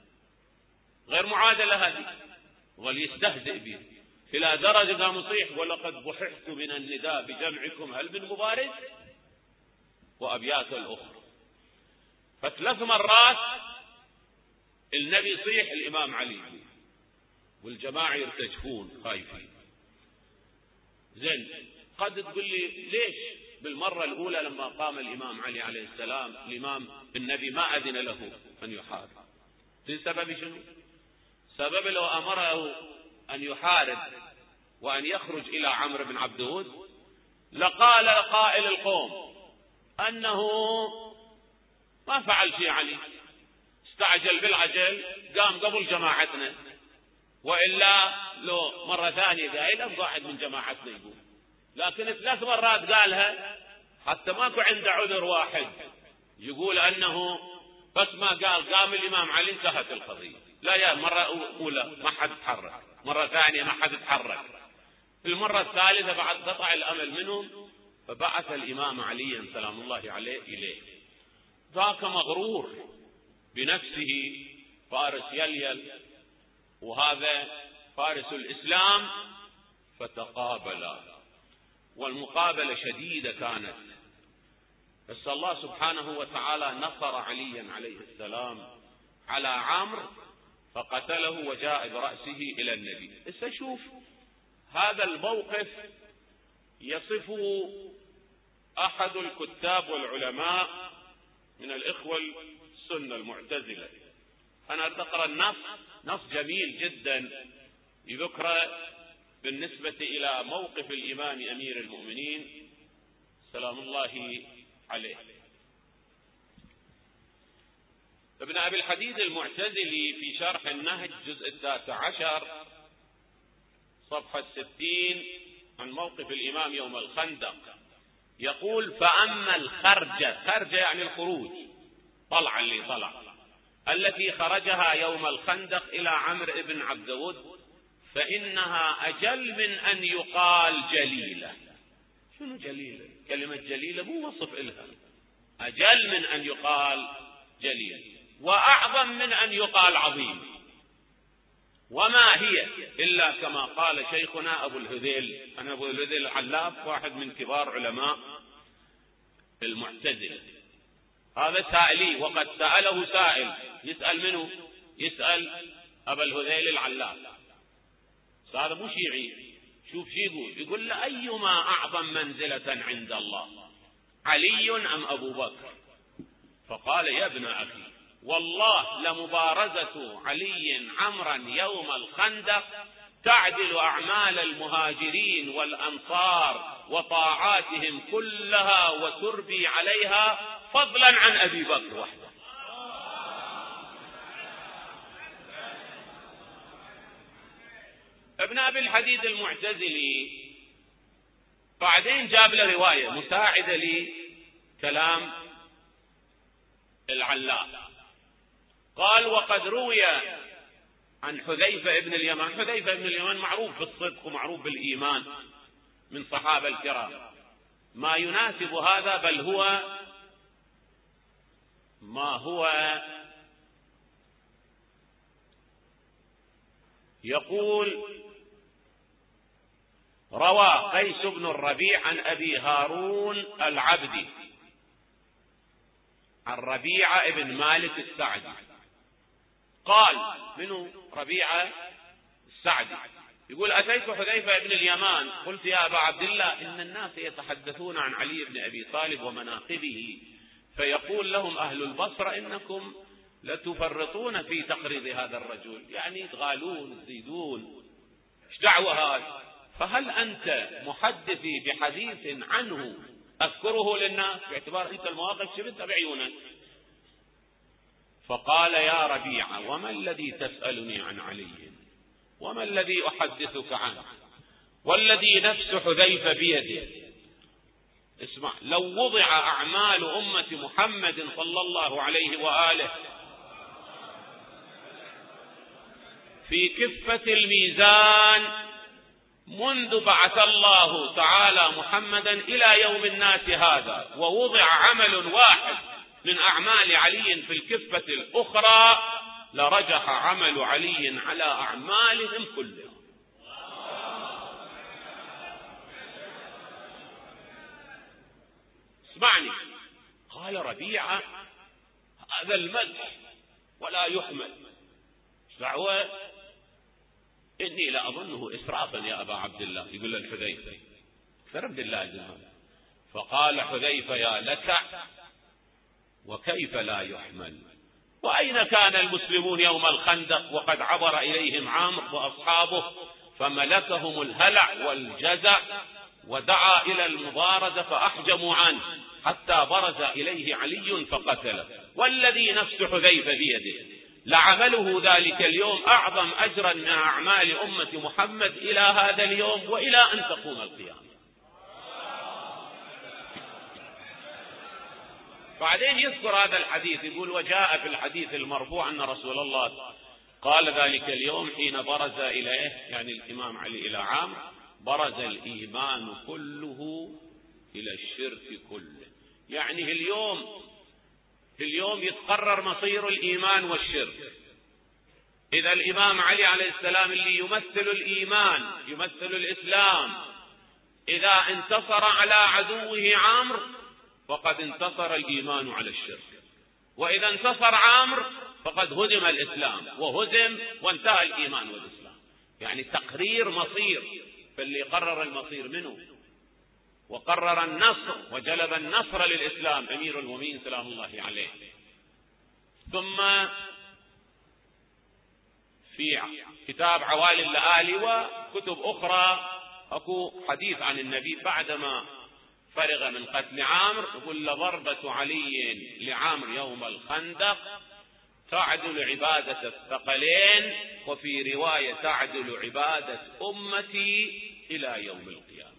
غير معادلة هذه. وليستهزئ به إلى درجة قام يصيح ولقد بحثت من النداء بجمعكم هل من مبارز، وأبيات الأخرى. فثلاث مرات النبي يصيح الإمام علي والجماعة يرتجفون خايفين. زين، قد تقول لي ليش بالمرة الأولى لما قام الإمام علي عليه السلام الإمام النبي ما أذن له أن يحارب؟ سبب شنو؟ سبب لو أمره أن يحارب وأن يخرج إلى عمرو بن عبد ود لقال قائل القوم أنه ما فعل شيء علي، استعجل بالعجل قام قبل جماعتنا، وإلا لو مرة ثانية قايل أبقى واحد من جماعتنا يقول. لكن 3 مرات قالها حتى ماكو عنده عذر واحد يقول أنه بس ما قام الإمام علي انتهت القضية. لا، يا مرة أولى ما حد تحرك، مرة ثانية ما حد تحرك، في المرة الثالثة بعد قطع الأمل منهم فبعث الإمام عليا سلام الله عليه إليه. ذاك مغرور بنفسه فارس يليل، وهذا فارس الإسلام، فتقابلا، والمقابلة شديدة كانت. بس الله سبحانه وتعالى نصر عليا عليه السلام على عمرو فقتله وجاء برأسه إلى النبي. شوف هذا الموقف يصفه أحد الكتاب والعلماء من الإخوة السنة المعتزلة. أنا أقرأ نص جميل جدا يذكر بالنسبة إلى موقف الإمام أمير المؤمنين سلام الله عليه. ابن أبي الحديد المعتزلي في شرح النهج جزء 13 صفحة 60 عن موقف الإمام يوم الخندق يقول: فأما خرجة يعني الخروج، طلع اللي طلع، التي خرجها يوم الخندق إلى عمرو بن عبد ود فإنها أجل من أن يقال جليلة. شنو جليلة؟ كلمة جليلة مو وصف إلها، أجل من أن يقال جليلة، وأعظم من أن يقال عظيم. وما هي إلا كما قال شيخنا أبو الهذيل. أنا أبو الهذيل العلاف واحد من كبار علماء المعتزلة، هذا سائلي، وقد سأله سائل. يسأل منه؟ يسأل أبو الهذيل العلاف. هذا مو شيعي. شوف شي يقول له: أيما أعظم منزلة عند الله، علي أم أبو بكر؟ فقال: يا ابن أخي، والله لمبارزة علي عمرا يوم الخندق تعدل أعمال المهاجرين والأنصار وطاعاتهم كلها وتربي عليها فضلا عن أبي بكر وحده. ابن أبي الحديد المعتزلي بعدين جاب له رواية مساعدة لكلام العلاف. قال: وقد روي عن حذيفة ابن اليمان. حذيفة ابن اليمان معروف بالصدق ومعروف بالإيمان من صحابة الكرام، ما يناسب هذا، بل هو ما هو يقول: روى قيس بن الربيع عن أبي هارون العبدي عن ربيعة ابن مالك السعدي قال: منه ربيعة السعدي يقول: أتيت حذيفة بن اليمان قلت: يا أبا عبد الله، إن الناس يتحدثون عن علي بن أبي طالب ومناقبه، فيقول لهم أهل البصرة: إنكم لتفرطون في تقريض هذا الرجل، يعني تغالون تزيدون، ايش دعوة هذا؟ فهل أنت محدثي بحديث عنه أذكره للناس، باعتبار أنت المواقف شفتها بعيونك؟ فقال يا ربيعة وما الذي تسألني عن علي؟ وما الذي أحدثك عنه؟ والذي نفس حذيفة بيده. اسمع، لو وضع أعمال أمة محمد صلى الله عليه وآله في كفة الميزان منذ بعث الله تعالى محمدا إلى يوم الناس هذا، ووضع عمل واحد من أعمال علي في الكفة الأخرى، لرجح عمل علي على أعمالهم كلها. اسمعني، قال ربيعة هذا المدح ولا يحمل، دعوة إني لا أظنه إسرافا يا أبا عبد الله. يقول له الحذيفة اقترب بالله جل. فقال حذيفة يا لك وكيف لا يحمل؟ وأين كان المسلمون يوم الخندق وقد عبر إليهم عامر وأصحابه فملكهم الهلع والجزع ودعا إلى المبارزة فأحجموا عنه حتى برز إليه علي فقتله. والذي نفس حذيفة بيده لعمله ذلك اليوم أعظم أجرا من أعمال أمة محمد إلى هذا اليوم وإلى أن تقوم القيامة. بعدين يذكر هذا الحديث، يقول وجاء في الحديث المرفوع أن رسول الله قال ذلك اليوم حين برز إليه، يعني الإمام علي إلى عامر، برز الإيمان كله إلى الشرك كله. يعني في اليوم يتقرر مصير الإيمان والشرك. إذا الإمام علي عليه السلام اللي يمثل الإيمان يمثل الإسلام، إذا انتصر على عدوه عامر فقد انتصر الإيمان على الشرك، وإذا انتصر عامر فقد هدم الإسلام وهدم وانتهى الإيمان والإسلام. يعني تقرير مصير، فاللي قرر المصير منه وقرر النصر وجلب النصر للإسلام أمير المؤمنين سلام الله عليه. ثم في كتاب عوالي اللآلي وكتب أخرى أكو حديث عن النبي بعدما فرغ من قتل عامر، يقول لضربة علي لعامر يوم الخندق تعدل عبادة الثقلين، وفي رواية تعدل عبادة أمتي إلى يوم القيامة.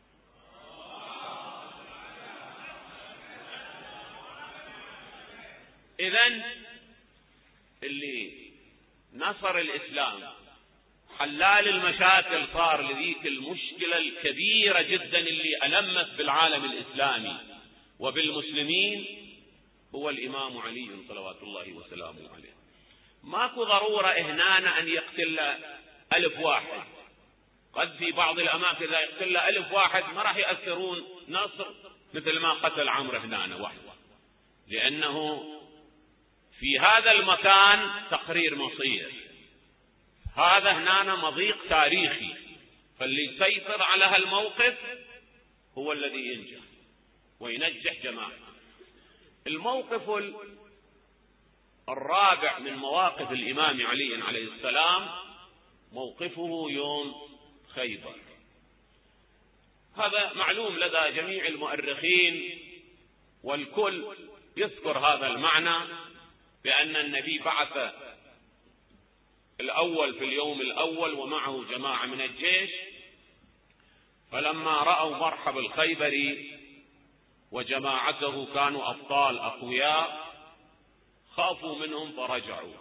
إذن اللي نصر الإسلام حلال المشاكل صار لذيك المشكلة الكبيرة جدا اللي ألمت بالعالم الإسلامي وبالمسلمين هو الإمام علي صلوات الله وسلامه عليه. ماكو ضرورة هنا أن يقتل 1000 واحد، قد في بعض الأماكن إذا يقتل 1000 واحد ما راح يأثرون نصر مثل ما قتل عمرو هنا وحده، لأنه في هذا المكان تقرير مصير، هذا هنا مضيق تاريخي، فاللي يسيطر على هالموقف هو الذي ينجح وينجح جماعة. الموقف الرابع من مواقف الإمام علي عليه السلام موقفه يوم خيبر. هذا معلوم لدى جميع المؤرخين والكل يذكر هذا المعنى، بأن النبي بعث الأول في اليوم الأول ومعه جماعة من الجيش، فلما رأوا مرحب الخيبري وجماعته كانوا أبطال أقوياء خافوا منهم فرجعوا.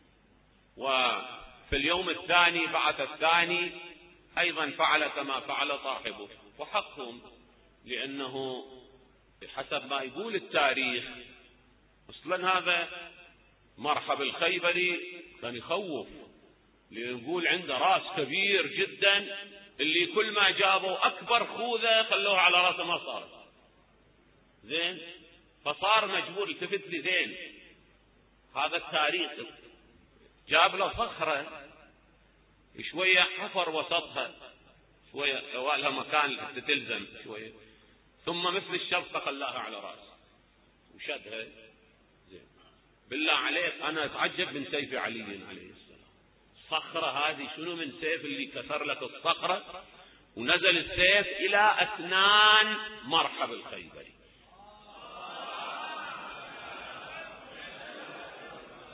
وفي اليوم الثاني بعث الثاني أيضا فعل كما فعل صاحبه، وحقهم، لأنه حسب ما يقول التاريخ أصلا هذا مرحب الخيبري كان يخوف، ليقول عنده راس كبير جدا اللي كل ما جابوا أكبر خوذة خلوه على راسه ما صار زين، فصار مجبور التفت لي زين. هذا التاريخ جاب له صخرة شوية حفر وسطها شوية سوى لها مكان تتلزم شوية، ثم مثل الشرطة خلاها على راسه وشدها زين. بالله عليك أنا أتعجب من سيف علي عليه السلام. الصخرة هذه شنو من سيف اللي كسر لك الصخرة ونزل السيف إلى أسنان مرحب الخيبري.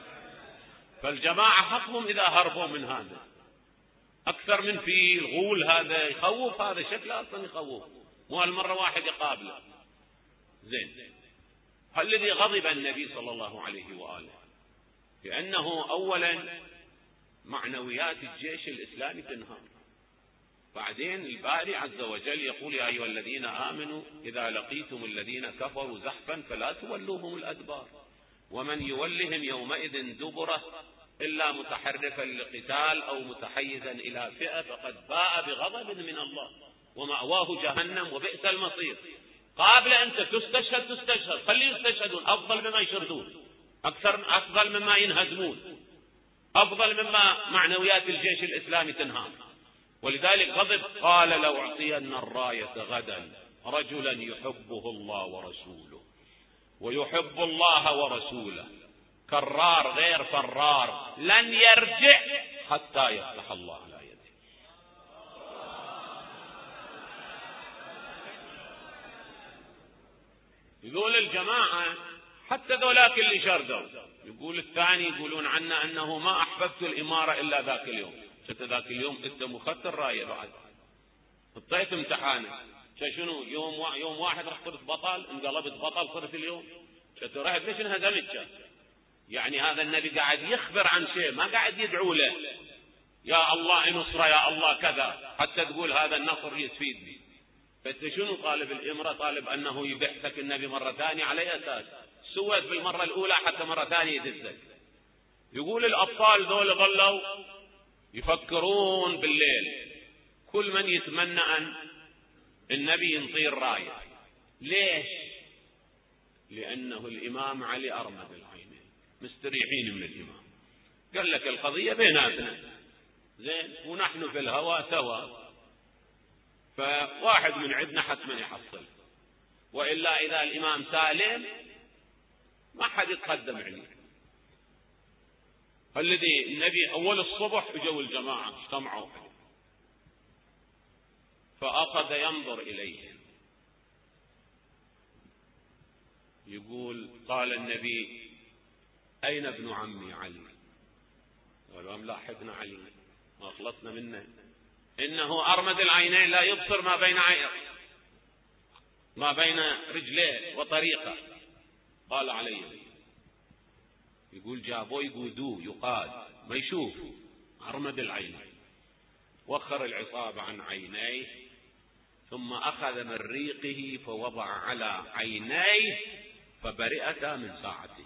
فالجماعة حقهم إذا هربوا من هذا أكثر من فيل غول، هذا يخوف، هذا شكله أصلا يخوف، مو هالمرة واحد يقابله. زين، الذي غضب النبي صلى الله عليه وآله لأنه أولا معنويات الجيش الإسلامي تنهار، بعدين الباري عز وجل يقول يا أيها الذين آمنوا إذا لقيتم الذين كفروا زحفا فلا تولوهم الأدبار ومن يولهم يومئذ دبره إلا متحرفا لقتال أو متحيزا إلى فئة فقد باء بغضب من الله ومأواه جهنم وبئس المصير. قابل أنت تستشهد، خلي يستشهدون، أفضل مما يشردون، أفضل مما ينهزمون، أفضل مما معنويات الجيش الإسلامي تنهار. ولذلك غضب، قال لو أعطين الراية غدا رجلا يحبه الله ورسوله ويحب الله ورسوله كرار غير فرار لن يرجع حتى يفتح الله على يده. يقول الجماعة حتى ذولاك اللي شردوا، يقول الثاني يقولون عنا أنه ما أحببت الإمارة إلا ذاك اليوم. شفت ذاك اليوم أنت مخدت الراية بعد اطيت امتحانك، شنو يوم واحد رح صرت بطل، انقلبت بطل صرت اليوم، شفت رحت ليش انهزمت؟ يعني هذا النبي قاعد يخبر عن شيء، ما قاعد يدعو له يا الله انصره يا الله كذا حتى تقول هذا النصر يفيدني. فانت شنو طالب الامره؟ طالب انه يبحثك النبي مره ثانيه على اساس سوت بالمره الاولى حتى مره ثانيه يدزك. يقول الابطال ذول ظلوا يفكرون بالليل، كل من يتمنى ان النبي ينطير رايه. ليش؟ لانه الامام علي ارمد العينين، مستريحين من الامام، قال لك القضيه بيناتنا زين ونحن في الهوى سوا، فواحد من عندنا حتما يحصل، والا اذا الامام سالم ما حد يتقدم عليه. الذي النبي اول الصبح اجوا الجماعه اجتمعوا فاخذ ينظر اليهم، يقول قال النبي اين ابن عمي علي؟ قالوا ملاحقنا علي ما خلصنا منه، انه ارمد العينين لا يبصر ما بين رجليه وطريقه. قال علي، يقول جابوه يقودوه يقاد ما يشوف، ارمد العينين، وخر العصابه عن عينيه ثم اخذ من ريقه فوضع على عينيه فبرئتا من ساعته.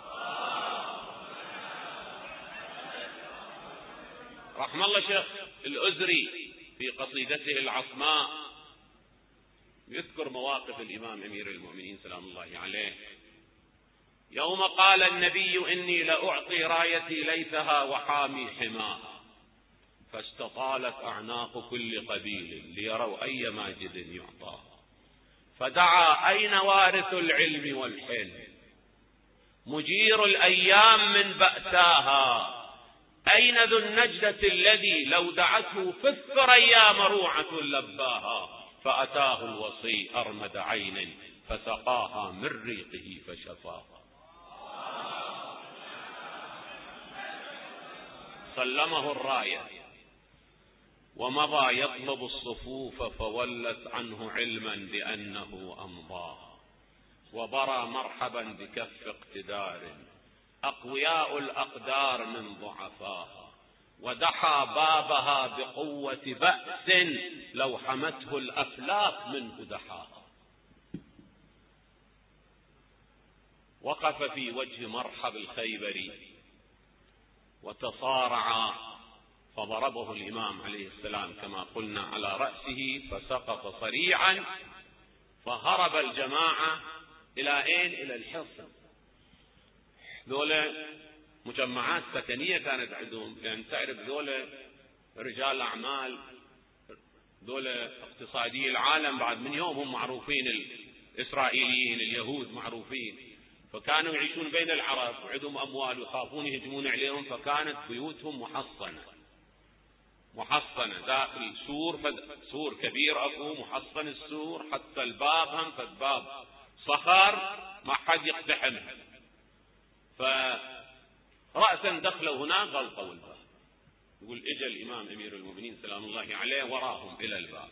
رحم الله شيخ الأزري في قصيدته العصماء يذكر مواقف الإمام أمير المؤمنين سلام الله عليه يوم قال النبي إني لأعطي رايتي ليثها وحامي حماها فاستطالت أعناق كل قبيل ليروا أي ماجد يعطاها فدعا أين وارث العلم والحلم مجير الأيام من بأساها أين ذو النجدة الذي لو دعته في الثريا مروعة لباها فأتاه الوصي أرمد عين فسقاها من ريقه فشفاها. سلمه الراية ومضى يطلب الصفوف فولت عنه علما بأنه أمضاها وبرى مرحبا بكف اقتدار أقوياء الأقدار من ضعفاها ودحى بابها بقوة بأس لو حمته الأفلاك منه دحاها. وقف في وجه مرحب الخيبري وتصارع فضربه الإمام عليه السلام كما قلنا على رأسه فسقط صريعا فهرب الجماعة إلى أين؟ إلى الحصن. ذولا مجمعات سكنية كانت عندهم، لأن تعرف ذولا رجال أعمال، ذولا اقتصادي العالم بعد من يوم هم معروفين، الإسرائيليين اليهود معروفين، فكانوا يعيشون بين العرب وعندهم أموال ويخافون يهجمون عليهم، فكانت بيوتهم محصنة داخل سور كبير أكو محصن السور حتى الباب هم فالباب صخر ما حد يقتحمه. رأسا دخلوا هناك غلقوا الباب. يقول اجى الإمام أمير المؤمنين سلام الله عليه وراهم إلى الباب،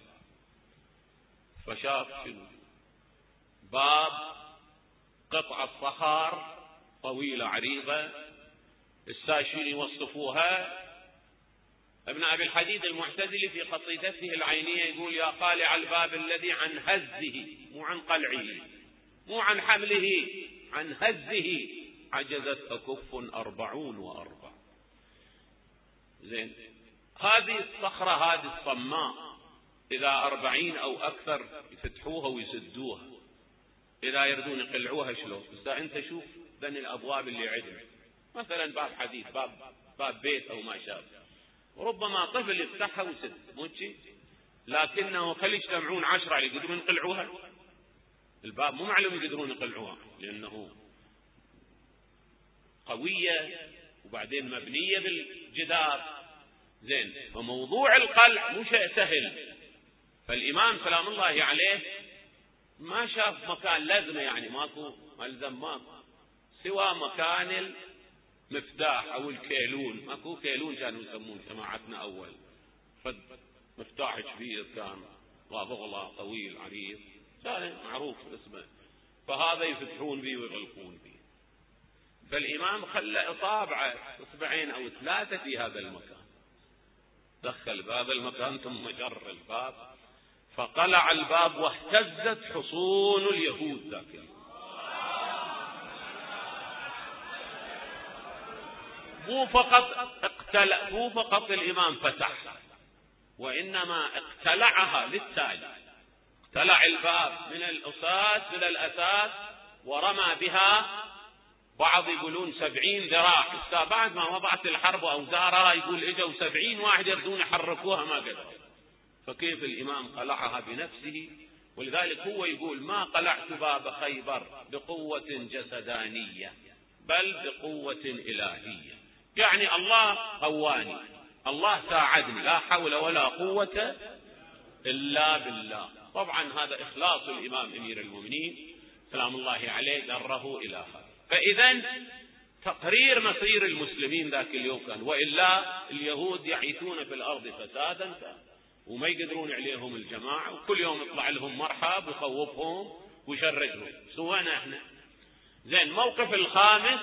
فشاف شنو؟ باب قطعة صخر طويلة عريضة، الساشين يوصفوها. ابن أبي الحديد المعتزلي في قصيدته العينية يقول: يا قالع الباب الذي عن هزه، مو عن قلعه، مو عن حمله، عن هزه عجزت أكف 44. زين، هذه الصخرة هذه الصماء إذا 40 أو أكثر يفتحوها ويسدوها، إذا يردون يقلعوها شلون؟ بس أنت شوف ذن الأبواب اللي عندنا، مثلا باب حديد، باب بيت أو ما شابه، وربما طفل يفتحها ويسد، مو شيء، لكنه خلي يجتمعون 10 يقدرون يقلعوها. الباب مو معلوم يقدرون يقلعوها لأنه قوية وبعدين مبنية بالجدار. زين، فموضوع القلع مو شيء سهل. فالإمام سلام الله عليه ما شاف مكان لازمة، يعني ماكو ملزم، ماكو سوى مكان المفتاح أو الكيلون. ماكو كيلون كانوا يسمون جماعتنا أول، مفتاح كبير كان غاضغلة طويل عريض، كان معروف اسمه، فهذا يفتحون به ويغلقون به. فالإمام خلى إصبعين أو 3 في هذا المكان، دخل بهذا المكان ثم جر الباب، فقلع الباب واهتزت حصون اليهود ذاك. مو فقط الإمام فتح، وإنما اقتلعها للتالي، اقتلع الباب من الأساس إلى الأساس ورمى بها، بعض يقولون 70 ذراع، بعد ما وضعت الحرب أوزارها يقول اجوا 70 واحد يردون يحركوها ما قدروا. فكيف الإمام قلعها بنفسه؟ ولذلك هو يقول: ما قلعت باب خيبر بقوة جسدانية بل بقوة إلهية. يعني الله قواني، الله ساعدني، لا حول ولا قوة إلا بالله. طبعا هذا إخلاص الإمام أمير المؤمنين سلام الله عليه جره إلى هذا. فإذا تقرير مصير المسلمين ذاك اليوم كان، وإلا اليهود يعيثون في الأرض فسادا وما يقدرون عليهم الجماعة، وكل يوم يطلع لهم مرحب ويخوفهم ويشرجهم. سوانا احنا. زين، موقف الخامس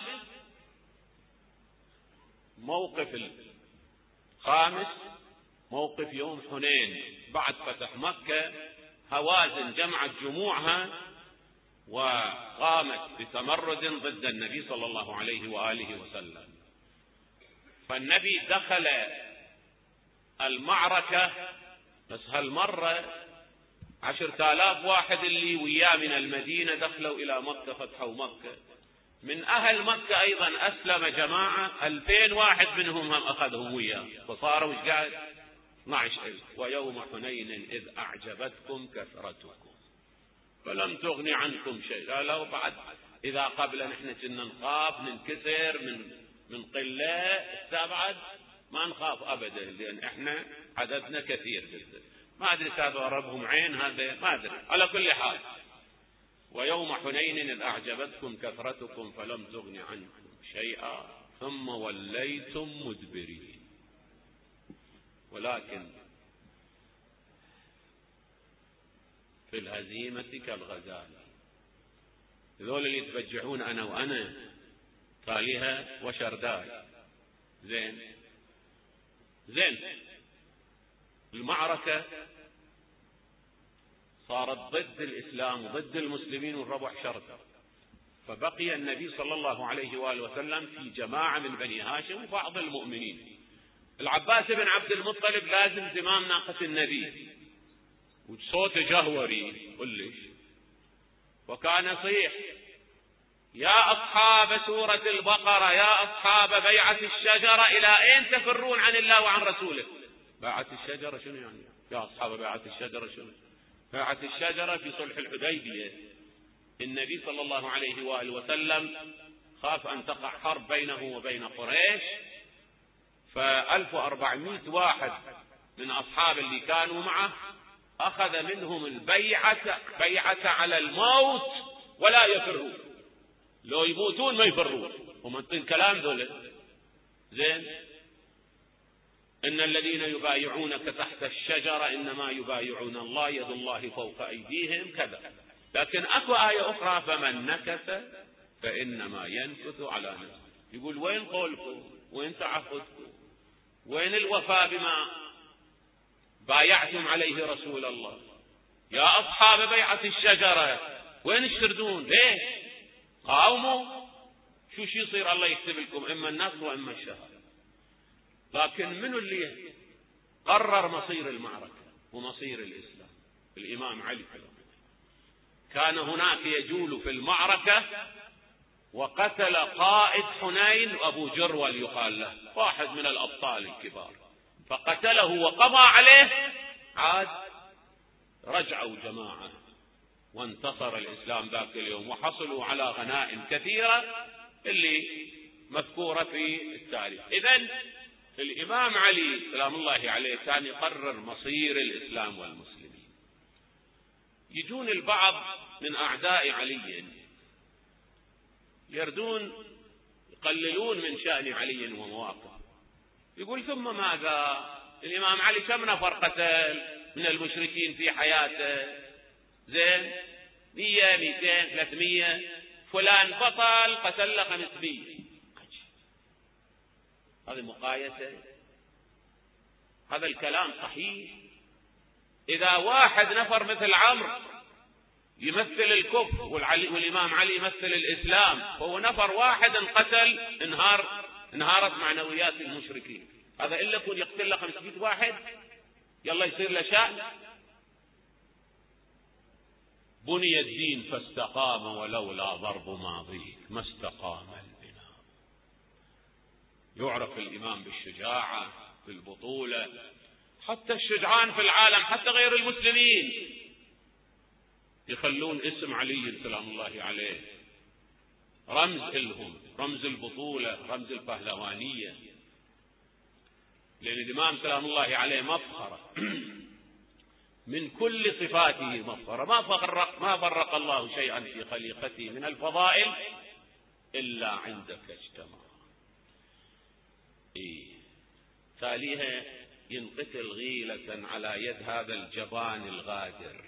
موقف يوم حنين. بعد فتح مكة هوازن جمعت جموعها وقامت بتمرد ضد النبي صلى الله عليه وآله وسلم. فالنبي دخل المعركة، بس هالمرة 10,000 واحد اللي وياه من المدينة دخلوا إلى مكة، فتحوا مكة. من أهل مكة أيضا أسلم جماعة 2000 واحد منهم هم أخذهم وياه، فصاروا ايش قاعد 12,000. ويوم حنين إذ أعجبتكم كثرتكم فلم تغني عنكم شيء. لا بعد إذا قبل نحن كنا نخاف ننكسر من قلة، استبعد ما نخاف أبدا، لأن احنا عددنا كثير جدا. ما أدري هذا ربهم عين، هذا ما أدري. على كل حال، ويوم حنين إذ أعجبتكم كثرتكم فلم تغن عنكم شيئا ثم وليتم مدبرين. ولكن في الهزيمة كالغزال، ذول اللي يتفجعون أنا وأنا تاليها وشرداي. زين المعركة صارت ضد الإسلام وضد المسلمين والربع شرد. فبقي النبي صلى الله عليه وآله وسلم في جماعة من بني هاشم وبعض المؤمنين. العباس بن عبد المطلب لازم زمام ناقة النبي وصوته جهوري كلش، وكان يصيح: يا أصحاب سورة البقرة، يا أصحاب بيعة الشجرة، إلى أين تفرون عن الله وعن رسوله؟ بيعة الشجرة شنو يعني؟ يا أصحاب بيعة الشجرة شنو؟ بيعة الشجرة في صلح الحديبية. النبي صلى الله عليه وآله وسلم خاف أن تقع حرب بينه وبين قريش، ف1400 واحد من أصحاب اللي كانوا معه أخذ منهم بيعة على الموت ولا يفرون، لو يموتون ما يفرون. ومنطين كلام دول زين، إن الذين يبايعونك تحت الشجرة إنما يبايعون الله يد الله فوق أيديهم كذا. لكن أكو آية أخرى فمن نكث فإنما ينكث على نفسه. يقول وين قولكم؟ وين تعهدكم؟ وين الوفاء بما بايعتم عليه رسول الله؟ يا أصحاب بيعة الشجرة وين تشردون؟ ليش؟ قاوموا. شو يصير الله يكتب لكم إما النصر وإما الشهادة. لكن منو اللي قرر مصير المعركة ومصير الإسلام؟ الإمام علي. كان هناك يجول في المعركة وقتل قائد حنين أبو جرول يقال له، واحد من الأبطال الكبار، فقتله وقضى عليه. عاد رجعوا جماعة وانتصر الإسلام ذاك اليوم وحصلوا على غنائم كثيرة اللي مذكورة في التاريخ. إذن الإمام علي سلام الله عليه كان يقرر مصير الإسلام والمسلمين. يجون البعض من أعداء علي يردون يقللون من شأن علي ومواقفه. يقول ثم ماذا؟ الإمام علي كم نفر قتل من المشركين في حياته؟ زين 100 200 300. فلان بطل قتل له 500. هذه مقايسة؟ هذا الكلام صحيح؟ إذا واحد نفر مثل عمرو يمثل الكفر والإمام علي يمثل الإسلام، فهو نفر واحد انقتل انهارت معنويات المشركين. هذا إلا يكون يقتل له 500 واحد يلا يصير له شأن. بني الدين فاستقام ولولا ضرب ماضيه ما استقام البناء. يعرف الإمام بالشجاعة بالبطولة. حتى الشجعان في العالم حتى غير المسلمين يخلون اسم علي سلام الله عليه رمز لهم، رمز البطولة، رمز البهلوانية. لأن الإمام سلام الله عليه مفخرة من كل صفاته مفخرة. ما فرق الله شيئا في خليقته من الفضائل إلا عندك اجتمع. تاليها ينقتل غيلة على يد هذا الجبان الغادر،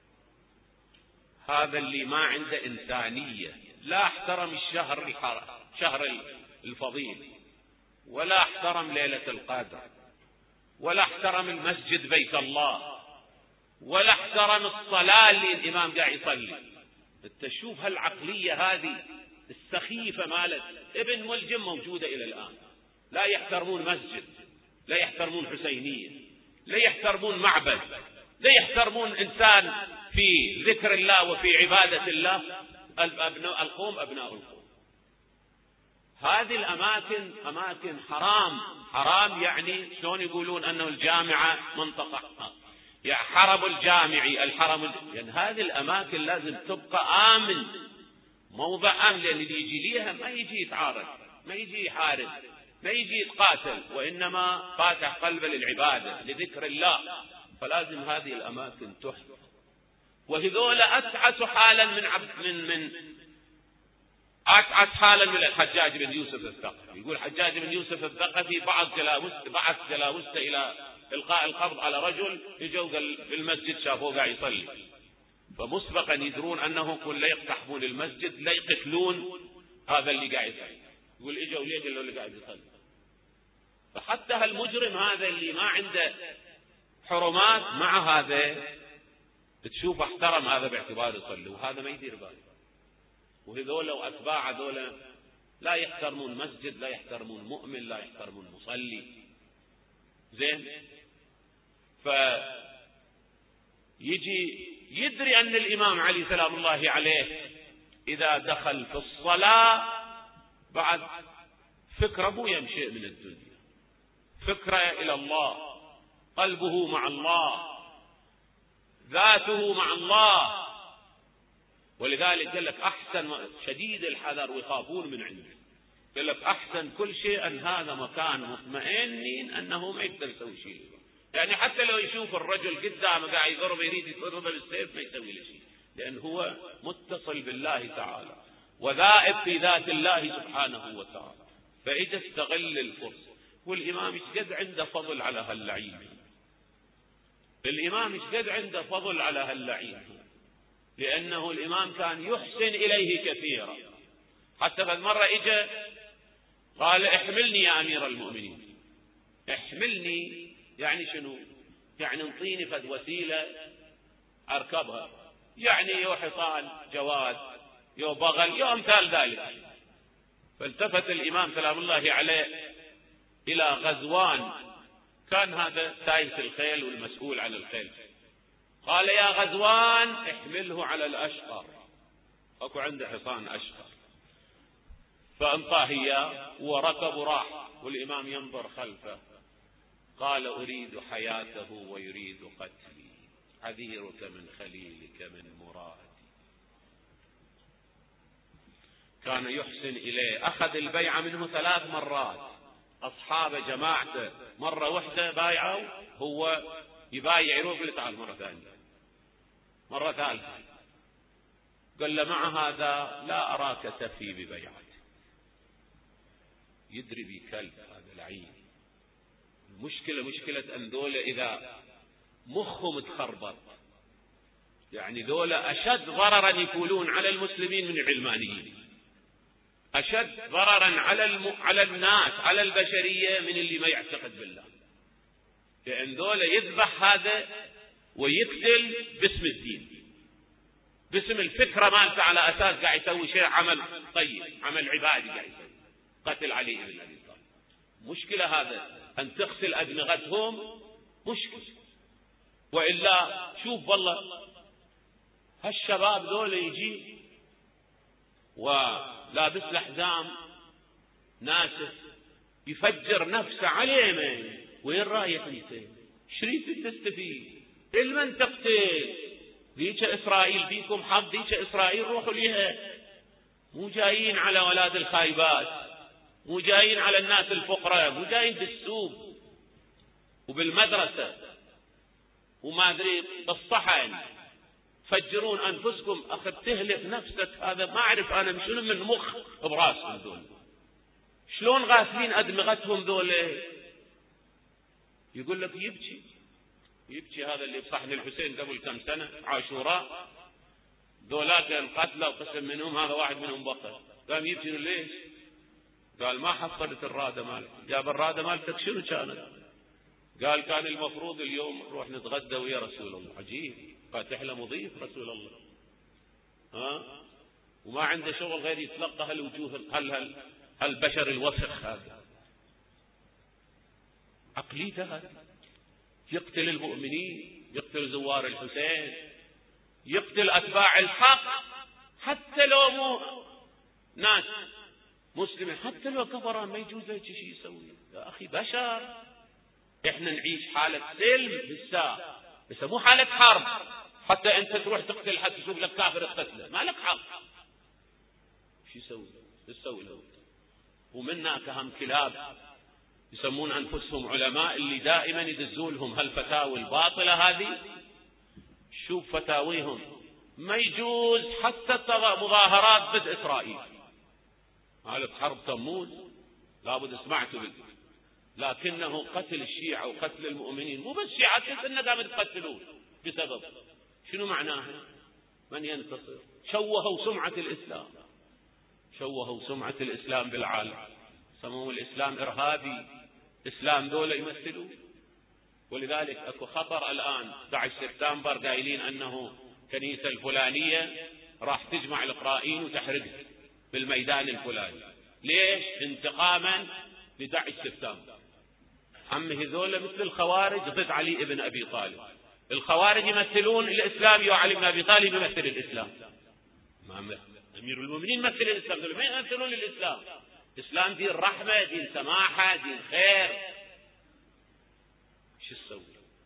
هذا اللي ما عنده إنسانية، لا احترم شهر الفضيل، ولا احترم ليلة القدر، ولا احترم المسجد بيت الله، ولا احترم الصلاة اللي الإمام قاعد يصلي. انت شوف هالعقلية هذه السخيفة مالت ابن ملجم موجودة إلى الآن. لا يحترمون مسجد، لا يحترمون حسينية، لا يحترمون معبد، لا يحترمون إنسان في ذكر الله وفي عبادة الله. القوم أبناء القوم. هذه الأماكن أماكن حرام. يعني شلون يقولون أنه الجامعة منطقة يعني حرم الجامعي الحرم. يعني هذه الأماكن لازم تبقى آمن، موضع آمن، لأن اللي يجي ليها ما يجي يتعارض، ما يجي يحارب، ما يجي يتقاتل، وإنما فاتح قلبه للعبادة لذكر الله. فلازم هذه الأماكن تحفظ. وهذول أتعس حالا من أتعس حالا من الحجاج بن يوسف الثقفي. يقول الحجاج بن يوسف الثقفي بعث جلاوسته إلى إلقاء القبض على رجل، يجوا في المسجد شافوه قاعد يصلي، فمسبقا يدرون أنه كل لا يقتحمون المسجد لا يقتلون هذا اللي قاعد يصلي. يقول اجوا ليه؟ قالوا اللي قاعد يصلي. فحتى هالمجرم هذا اللي ما عنده حرمات مع هذا تشوف احترم هذا باعتبار يصلي، وهذا ما يدير باله. وهذول وأتباع هذول لا يحترمون مسجد، لا يحترمون مؤمن، لا يحترمون مصلي. زين، فيجي يدري أن الإمام علي سلام الله عليه إذا دخل في الصلاة بعد فكرة مو يمشي من الدنيا، فكرة إلى الله، قلبه مع الله، ذاته مع الله. ولذلك قال لك أحسن شديد الحذر ويخافون من عنده. قال لك أحسن كل شيء أن هذا مكان مطمئنين أنه ما يقدر يسوي شيء. يعني حتى لو يشوف الرجل قدامه قاعد يضرب يريد يضرب بالسيف ما يسوي له شيء، لأن هو متصل بالله تعالى وذائب في ذات الله سبحانه وتعالى. فإجا استغل الفرصة. والإمام ايش قد عنده فضل على هاللعين، الإمام ايش قد عنده فضل على هاللعين، لأنه الإمام كان يحسن إليه كثيرا. حتى مرة اجا قال احملني يا أمير المؤمنين. احملني يعني شنو؟ يعني انطيني فد وسيلة أركبها، يعني يو حصان جواد يو بغل يو أمثال ذلك. فالتفت الإمام سلام الله عليه إلى غزوان، كان هذا سايس الخيل والمسؤول عن الخيل، قال يا غزوان احمله على الأشقر، أكو عنده حصان أشقر. فانطاه إياه وركب وراح، والإمام ينظر خلفه، قال أريد حياته ويريد قتلي، عذيرك من خليلك من مرادي. كان يحسن إليه، أخذ البيعة منه 3 مرات، أصحاب جماعته مرة واحدة بايعوا، هو يبايع يروح له تعال مرة ثانية، مرة ثالثة، قال له مع هذا لا أراك تفي ببيعتي. يدري بكلب هذا العين. المشكلة مشكلة أن دولة إذا مخهم تخربط، يعني دولة أشد ضررا يكونون على المسلمين من العلمانيين، أشد ضررا على الناس على البشرية من اللي ما يعتقد بالله. لأن دولة يذبح هذا ويقتل باسم الدين، باسم الفكرة مالته، على أساس قاعد يسوي شيء عمل طيب، عمل عبادي قاعد يسوي، قتل علي بن أبي طالب. مشكلة هذا أن تغسل أدمغتهم، مشكلة. وإلا شوف والله هالشباب دول يجي ولابس الحزام ناسف يفجر نفسه عليه، من وين رايح انت؟ شريت تستفيد؟ المن تقتل؟ ذيك إسرائيل فيكم حظ، ذيك إسرائيل روحوا ليها، مو جايين على أولاد الخايبات، مو جايين على الناس الفقراء، مو جايين بالسوق وبالمدرسة وما أدري بالصحن، فجرون أنفسكم. أخذ تهلك نفسك، هذا ما أعرف أنا شنو من مخ براسهم دول، شلون غاسلين أدمغتهم دول. يقول لك يبكي هذا اللي بصحن الحسين قبل كم سنة عاشوراء، دولاك القتلى وقسم منهم هذا واحد منهم بطل، قام يبكي ليش؟ قال ما حصلت الرادة مالك. جاب الرادة مالتك شنو كانت؟ قال كان المفروض اليوم نروح نتغدى ويا رسول الله. عجيب، فاتح له مضيف رسول الله، وما عنده شغل غير يتلقى هالوجوه هالبشر الوسخ هذا. عقليته هذا، يقتل المؤمنين، يقتل زوار الحسين، يقتل أتباع الحق، حتى لو مو ناس مسلمين، حتى لو كفر ما يجوز هيك شيء يسوي. يا أخي بشر، احنا نعيش حالة سلم بالساعة، بس مو حالة حرب حتى انت تروح تقتل حتى تشوف لك كافر تقتله، ما لك حق. شو يسوي له؟ ومنا كهم كلاب يسمون أنفسهم علماء، اللي دائما يدزون لهم هالفتاوى الباطلة هذه. شوف فتاويهم، ما يجوز حتى مظاهرات ضد إسرائيل، قالت حرب تموز لابد سمعتوا به، لكنه قتل الشيعة وقتل المؤمنين، مو بس شيعة، كيف انه قاموا يقتلون بسبب شنو معناها؟ من ينتصر؟ شوهوا سمعة الإسلام، شوهوا سمعة الإسلام بالعالم، سموه الإسلام إرهابي، إسلام دولة يمثلوا. ولذلك اكو خطر الآن 11 سبتمبر قايلين أنه كنيسة الفلانية راح تجمع القرائين وتحرقها بالميدان الفلاني. ليش؟ انتقاما ل 11 سبتمبر. عمي هذول مثل الخوارج ضد علي بن أبي طالب. الخوارج يمثلون الإسلام، يا علي بن أبي طالب يمثل الإسلام. ما أمير المؤمنين يمثل الإسلام، دول ما يمثلون الإسلام. الإسلام دين رحمة، دين سماحة، دين خير. شو تسوي؟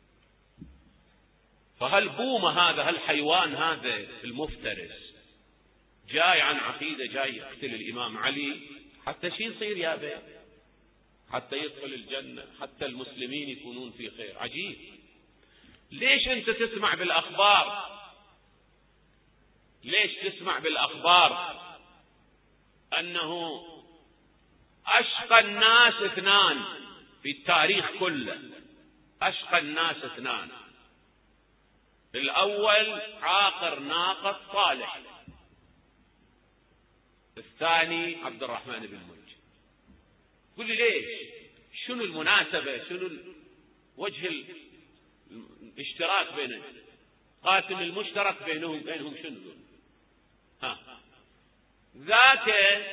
فهالبومة هذا، هالحيوان هذا المفترس جاي عن عقيدة، جاي يقتل الإمام علي حتى شي يصير يا بي؟ حتى يدخل الجنة، حتى المسلمين يكونون في خير. عجيب. ليش أنت تسمع بالأخبار؟ ليش تسمع بالأخبار أنه أشقى الناس اثنان في التاريخ كله، أشقى الناس اثنان. الأول عاقر ناقة صالح، الثاني عبد الرحمن بن ملجم. قل لي ليش؟ شنو المناسبة؟ شنو وجه الاشتراك بينهم؟ قاسم المشترك بينهم شنو؟ ذاك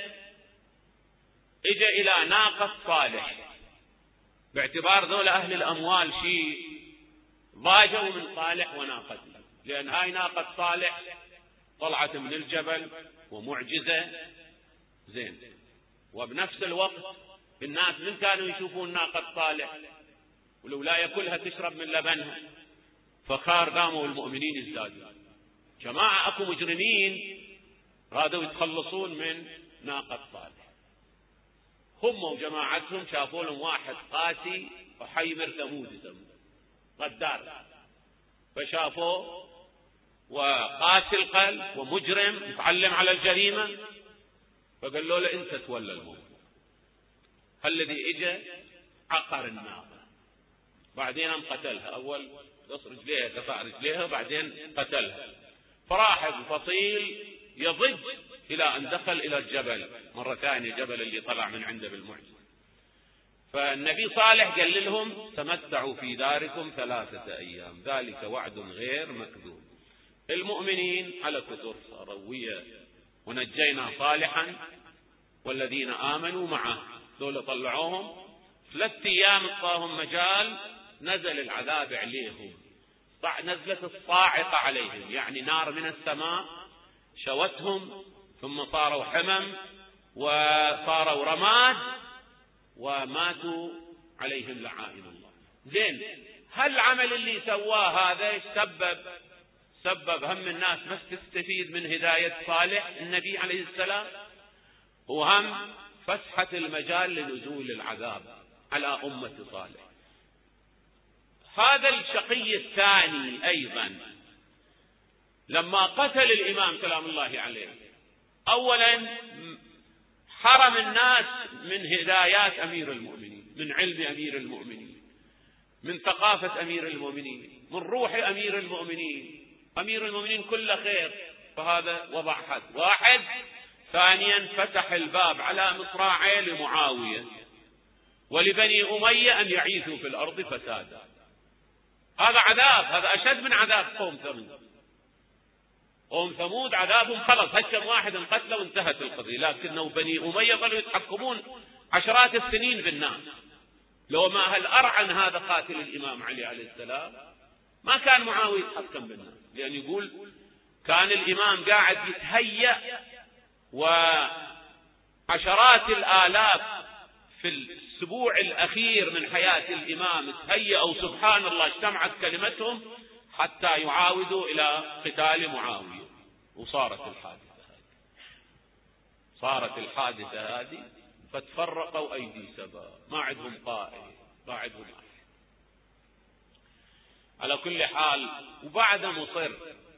اجى الى ناقة صالح، باعتبار ذولا اهل الاموال شيء ضاجوا من صالح وناقته، لان هاي ناقة صالح طلعت من الجبل ومعجزة زين، وبنفس الوقت الناس من كانوا يشوفون ناقة صالح ولو لا ياكلها تشرب من لبنها، فخار قاموا المؤمنين يزدادوا. جماعة اكو مجرمين رادوا يتخلصون من ناقة صالح، هم وجماعتهم شافوا لهم واحد قاسي وحيمر ثمود يسموه غدار، فشافوه وقاسي القلب ومجرم متعلم على الجريمة، فقالوا له انت تولى الموضوع. الذي اجى عقر الناقة، بعدين قتلها، اول قص رجليها قطع رجليها بعدين قتلها، فراح الفصيل يضج الى ان دخل الى الجبل مرة ثانية، الجبل اللي طلع من عنده بالمعجزة. فالنبي صالح قال لهم تمتعوا في داركم 3 أيام، ذلك وعد غير مكذوب. المؤمنين على كثر روية، ونجينا صالحا والذين آمنوا معه، دول طلعوهم 3 أيام اعطاهم مجال، نزل العذاب عليهم، نزلت الصاعقة عليهم، يعني نار من السماء شوتهم، ثم صاروا حمم وصاروا رماد وماتوا عليهم لعائن الله. زين، هل العمل اللي سواه هذا سبب هم الناس بس تستفيد من هداية صالح النبي عليه السلام، وهم فسحة المجال لنزول العذاب على أمة صالح. هذا الشقي الثاني أيضا لما قتل الإمام سلام الله عليه، أولا حرم الناس من هدايات أمير المؤمنين، من علم أمير المؤمنين، من ثقافة أمير المؤمنين، من روح أمير المؤمنين. أمير المؤمنين كل خير، فهذا وضع حد واحد. ثانيا فتح الباب على مصراعيه لمعاوية ولبني أمية أن يعيثوا في الأرض فسادا. هذا عذاب، هذا أشد من عذاب قوم ثمود. قوم ثمود عذابهم خلص، هكذا واحد انقتل وانتهت القضية، لكنه بني أمية ظلوا يتحكمون عشرات السنين بالناس. لو ما هل أرعن هذا قاتل الإمام علي عليه السلام ما كان معاوية يتحكم بالناس، لأن يقول كان الإمام قاعد يتهيأ وعشرات الآلاف في الأسبوع الأخير من حياة الإمام تهيأوا سبحان الله اجتمعت كلمتهم حتى يعاودوا إلى قتال معاوية، وصارت الحادثة هذه فتفرقوا أيدي سبا، ما عندهم قائد، ما عندهم أحد. على كل حال وبعد مصر،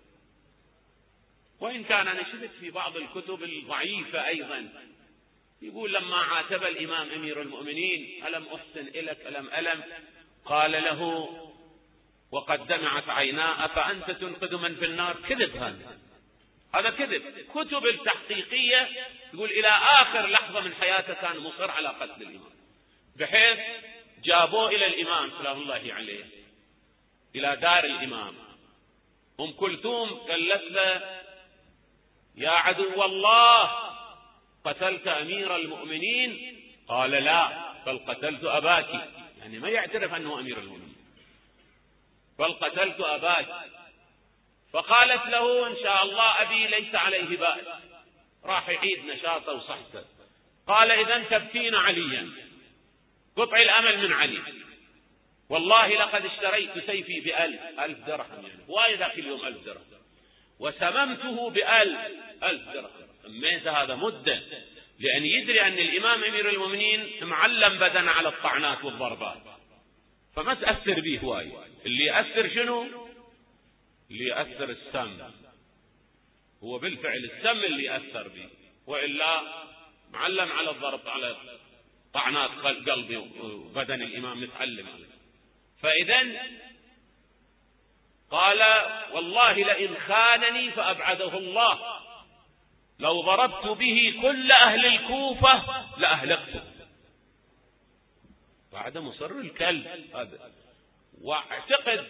وإن كان أنا شفت في بعض الكتب الضعيفة أيضا يقول لما عاتب الإمام أمير المؤمنين ألم أحسن إلك ألم قال له وقد دمعت عيناه فأنت تنقذ من في النار. كذب، هذا كذب. كتب التحقيقية يقول إلى آخر لحظة من حياته كان مصر على قتل الإمام، بحيث جابوه إلى الإمام سلام الله عليه إلى دار الإمام. أم كلثوم قالت له يا عدو الله قتلت أمير المؤمنين؟ قال لا، بل قتلت أباك، يعني ما يعترف أنه أمير المؤمنين، بل قتلت أباك. فقالت له إن شاء الله أبي ليس عليه بأس، راح يعيد نشاطه وصحته. قال إذن تبكين عليا، قطع الأمل من علي، والله لقد اشتريت سيفي ب1000 درهم، يعني وايد ذاك اليوم 1000 درهم، وسممته ب1000 درهم. ميز هذا مدة، لأن يدري أن الإمام أمير المؤمنين معلم بدنا على الطعنات والضربات، فما تأثر به هواي. اللي يأثر شنو؟ اللي يأثر السم، هو بالفعل السم اللي يأثر به، وإلا معلم على الضرب على طعنات قلبي وبدن الإمام متعلم. فإذا قال والله لئن خانني فأبعده الله، لو ضربت به كل أهل الكوفة لأهلكته. بعد مصر الكلب هذا. واعتقد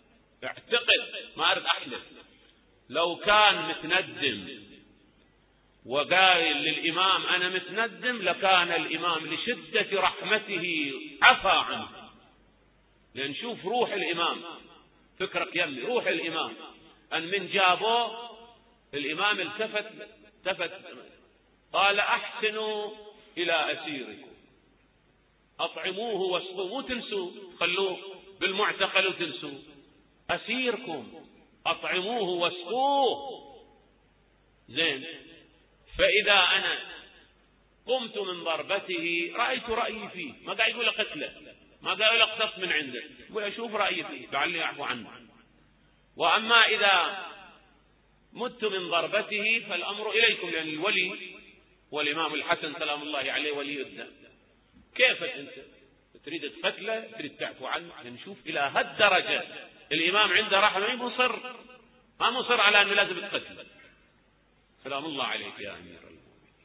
ما أريد أحلف، لو كان متندم وقال للإمام أنا متندم لكان الإمام لشدة رحمته عفى عنه. لأن شوف روح الإمام، فكرك يمي روح الإمام، أن من جابوه الإمام التفت قال أحسنوا إلى أسيركم أطعموه واسقوه، مو تنسوا خلوه بالمعتقل وتنسوا أسيركم أطعموه واسقوه. زين، فإذا أنا قمت من ضربته رأيت رأيي فيه، ما قاعد يقول قتله، ما قال له اقتص من عنده، يقول أشوف رأيي فيه لعلي أعفو عنه. وأما إذا مت من ضربته فالأمر إليكم، لأن الولي والإمام الحسن سلام الله عليه ولي الدم. كيف أنت تريد تقتله تريد تعفو عنه؟ نشوف إلى هالدرجة الإمام عنده رحمة، ما مصر على أنه لازم تقتله. سلام الله عليك يا أمير المؤمنين.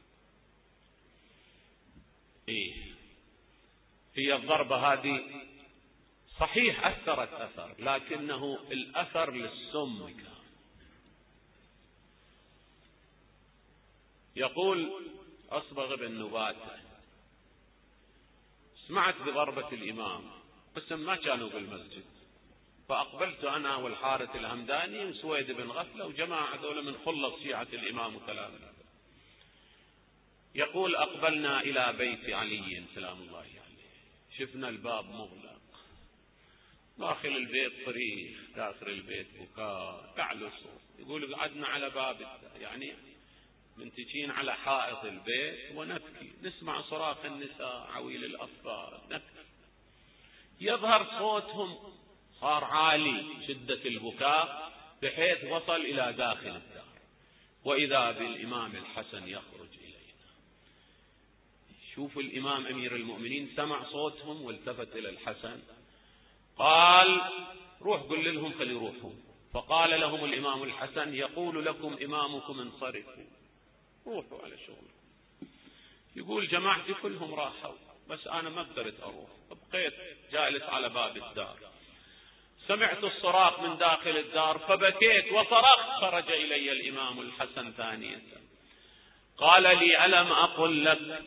هي الضربة هذه صحيح أثرت أثر، لكنه الأثر للسم كان. يقول أصبغ بن نباتة سمعت بضربة الإمام، قسم ما كانوا بالمسجد، فأقبلت أنا والحارث الهمداني وسويد بن غفلة وجماعة هذول من خلص شيعة الإمام وكلامه. يقول أقبلنا إلى بيت علي سلام الله عليه، شفنا الباب مغلق، داخل البيت صريخ، داخل البيت بكاء تعلو الصوت. يقول قعدنا على باب يعني منتجين على حائط البيت ونبكي، نسمع صراخ النساء عويل الأطفال نبكي. يظهر صوتهم صار عالي شدة البكاء بحيث وصل إلى داخل الدار، وإذا بالإمام الحسن يخرج إلينا. شوف الإمام أمير المؤمنين سمع صوتهم والتفت إلى الحسن قال روح قل لهم خلي يروحوا. فقال لهم الإمام الحسن يقول لكم إمامكم انصرفوا، روحوا على شغل. يقول جماعتي كلهم راحوا بس أنا ما قدرت أروح، بقيت جالس على باب الدار. سمعت الصراخ من داخل الدار فبكيت وصرخت، خرج إلي الإمام الحسن ثانية قال لي ألم أقل لك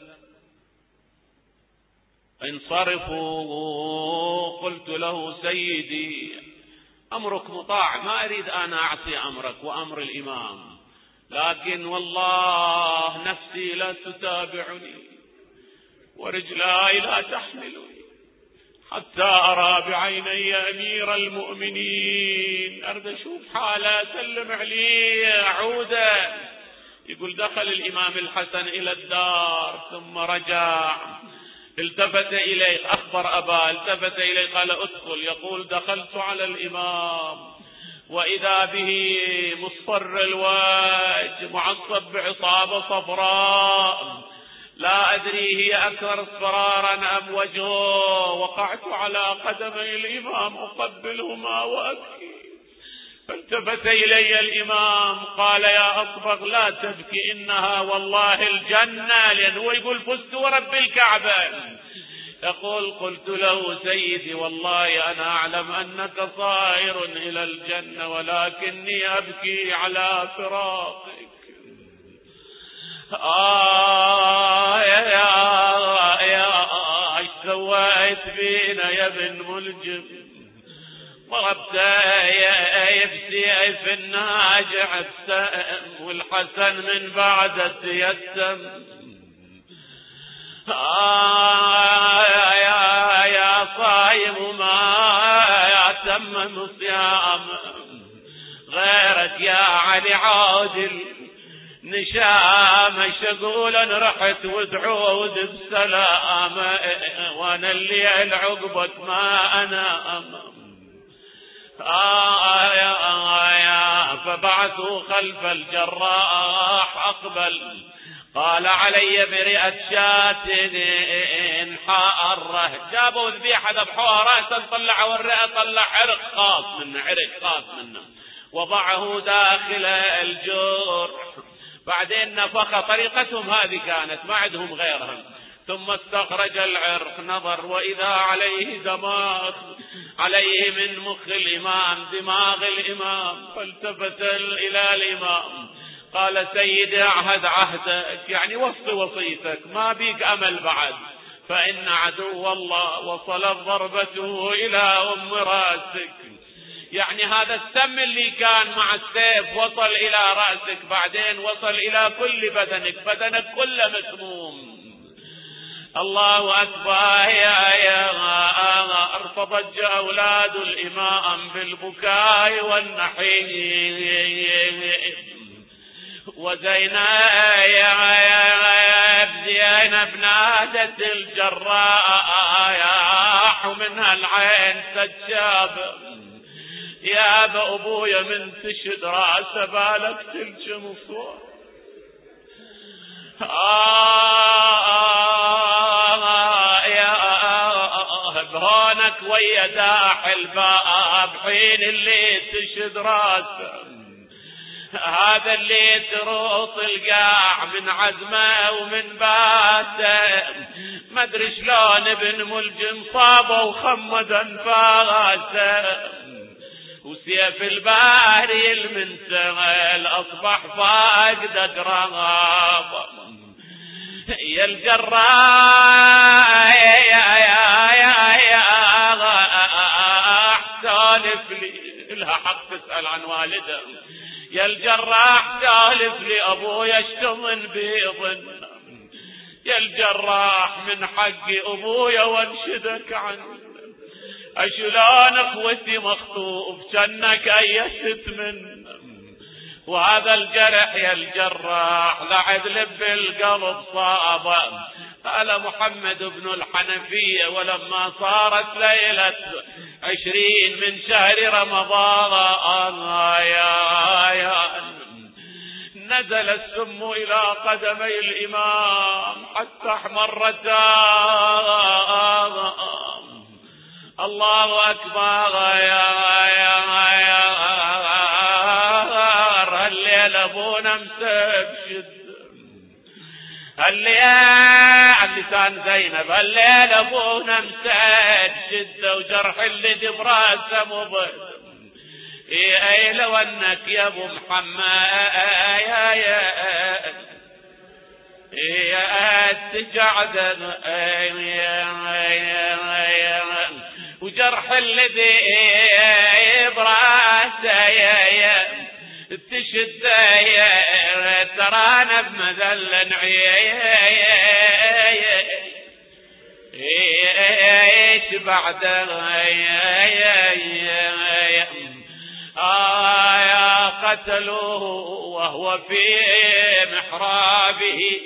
انصرفوا؟ قلت له سيدي أمرك مطاع، ما أريد أنا أعصي أمرك وأمر الإمام، لكن والله نفسي لا تتابعني ورجلاي لا تحملني حتى أرى بعيني أمير المؤمنين، أريد أشوف حاله أسلم عليه عودة. يقول دخل الإمام الحسن إلى الدار ثم رجع، التفت إليه أخبر أباه، التفت إليه قال ادخل. يقول دخلت على الإمام وإذا به مصفر الوجه معصب بعصابة صفراء، لا أدري هي أكثر اصفرارا أم وجهه. وقعت على قدمي الإمام أقبلهما وأبكي. فالتفت إلي الإمام قال يا أصبغ لا تبكي إنها والله الجنة، لأنه يقول فزت ورب الكعبة. يقول قلت له سيدي والله أنا أعلم أنك صائر إلى الجنة ولكني أبكي على فراقك. ايش سويت بينا يا ابن ملجم؟ ضربت بسيف الناجع السم والحسن من بعد تيسم. يا صايم ما تم صيام غيرك يا علي عادل نشام شقولا رحت وتعود بسلام، وانا الليل عقبك ما انام. فبعثوا خلف الجراح أقبل قال علي برئة شاة حارة، جابوا ذبيحة ذبحوها رأسا طلعوا الرئة، طلع عرق خاص منه، وضعه داخل الجرح. بعدين نفخ، طريقتهم هذه كانت، ما عندهم غيرها. ثم استخرج العرق، نظر وإذا عليه دماغ، عليه من مخ الإمام دماغ الإمام. فالتفت إلى الإمام قال سيدي اعهد عهدك، يعني وصي وصيتك، ما بيك أمل بعد، فإن عدو الله وصلت ضربته إلى أم رأسك. يعني هذا السم اللي كان مع السيف وصل إلى رأسك، بعدين وصل إلى كل بدنك كله مسموم. الله أكبر. يا ارتضج أولاد الإمام بالبكاء والنحيب. وزينب نادت الجراح ومنها العين سجاب، يا أبويا من تشد راسه بالك تلجم صوت. بهونك ويا داح الباب حين اللي تشد راسه، هذا اللي تروط القاع من عزمه ومن باته، ما ادري شلون ابن ملجم صابه وخمد انفاسه، وسيف الباري المنسغل اصبح فاقد اقراب. يا الجراح سالف لي، لها حق تسأل عن والده، يا الجراح سالف لي ابويا اشتمن بيضن، يا الجراح من حقي ابويا وانشدك عنه، اشلون اخوتي مخطوف جنك ايست من، وهذا الجرح يا الجراح لعد لب القلب صابه. قال محمد بن الحنفية ولما صارت ليلة 20 من شهر رمضان نزل السم إلى قدمي الإمام حتى احمرتا. الله أكبر. هالليل أبونا مسبشد، هالليل لسان زينب، هالليل أبونا مسجد وجرح اللي براسه مضد. اي لو انك يا ابو محمد تجعد وجرح الذي براسه تشد ترانا بمذل ايش بعد قتلوه وهو في محرابه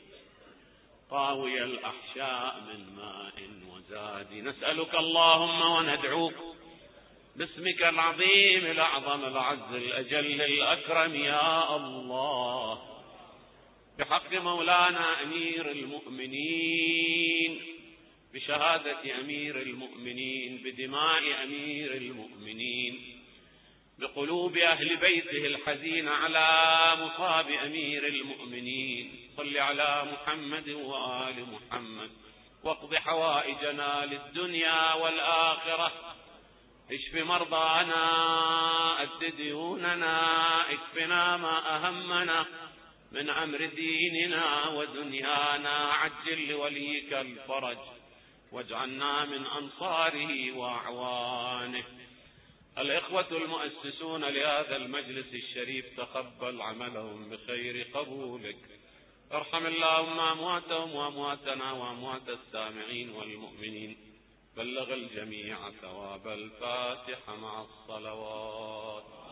طاوي الأحشاء من ماء وزاد. نسألك اللهم وندعوك باسمك العظيم الأعظم الأعز الأجل الأكرم يا الله، بحق مولانا أمير المؤمنين، بشهادة أمير المؤمنين، بدماء أمير المؤمنين، بقلوب أهل بيته الحزين على مصاب أمير المؤمنين. صل على محمد وآل محمد واقض حوائجنا للدنيا والآخرة، اشف مرضانا، أد ديوننا، اكفنا ما أهمنا من أمر ديننا ودنيانا، عجل لوليك الفرج واجعلنا من أنصاره وأعوانه. الإخوة المؤسسون لهذا المجلس الشريف تقبل عملهم بخير قبولك، ارحم اللهم أمواتهم وأمواتنا وأموات السامعين والمؤمنين، بلغ الجميع ثواب الفاتحة مع الصلوات.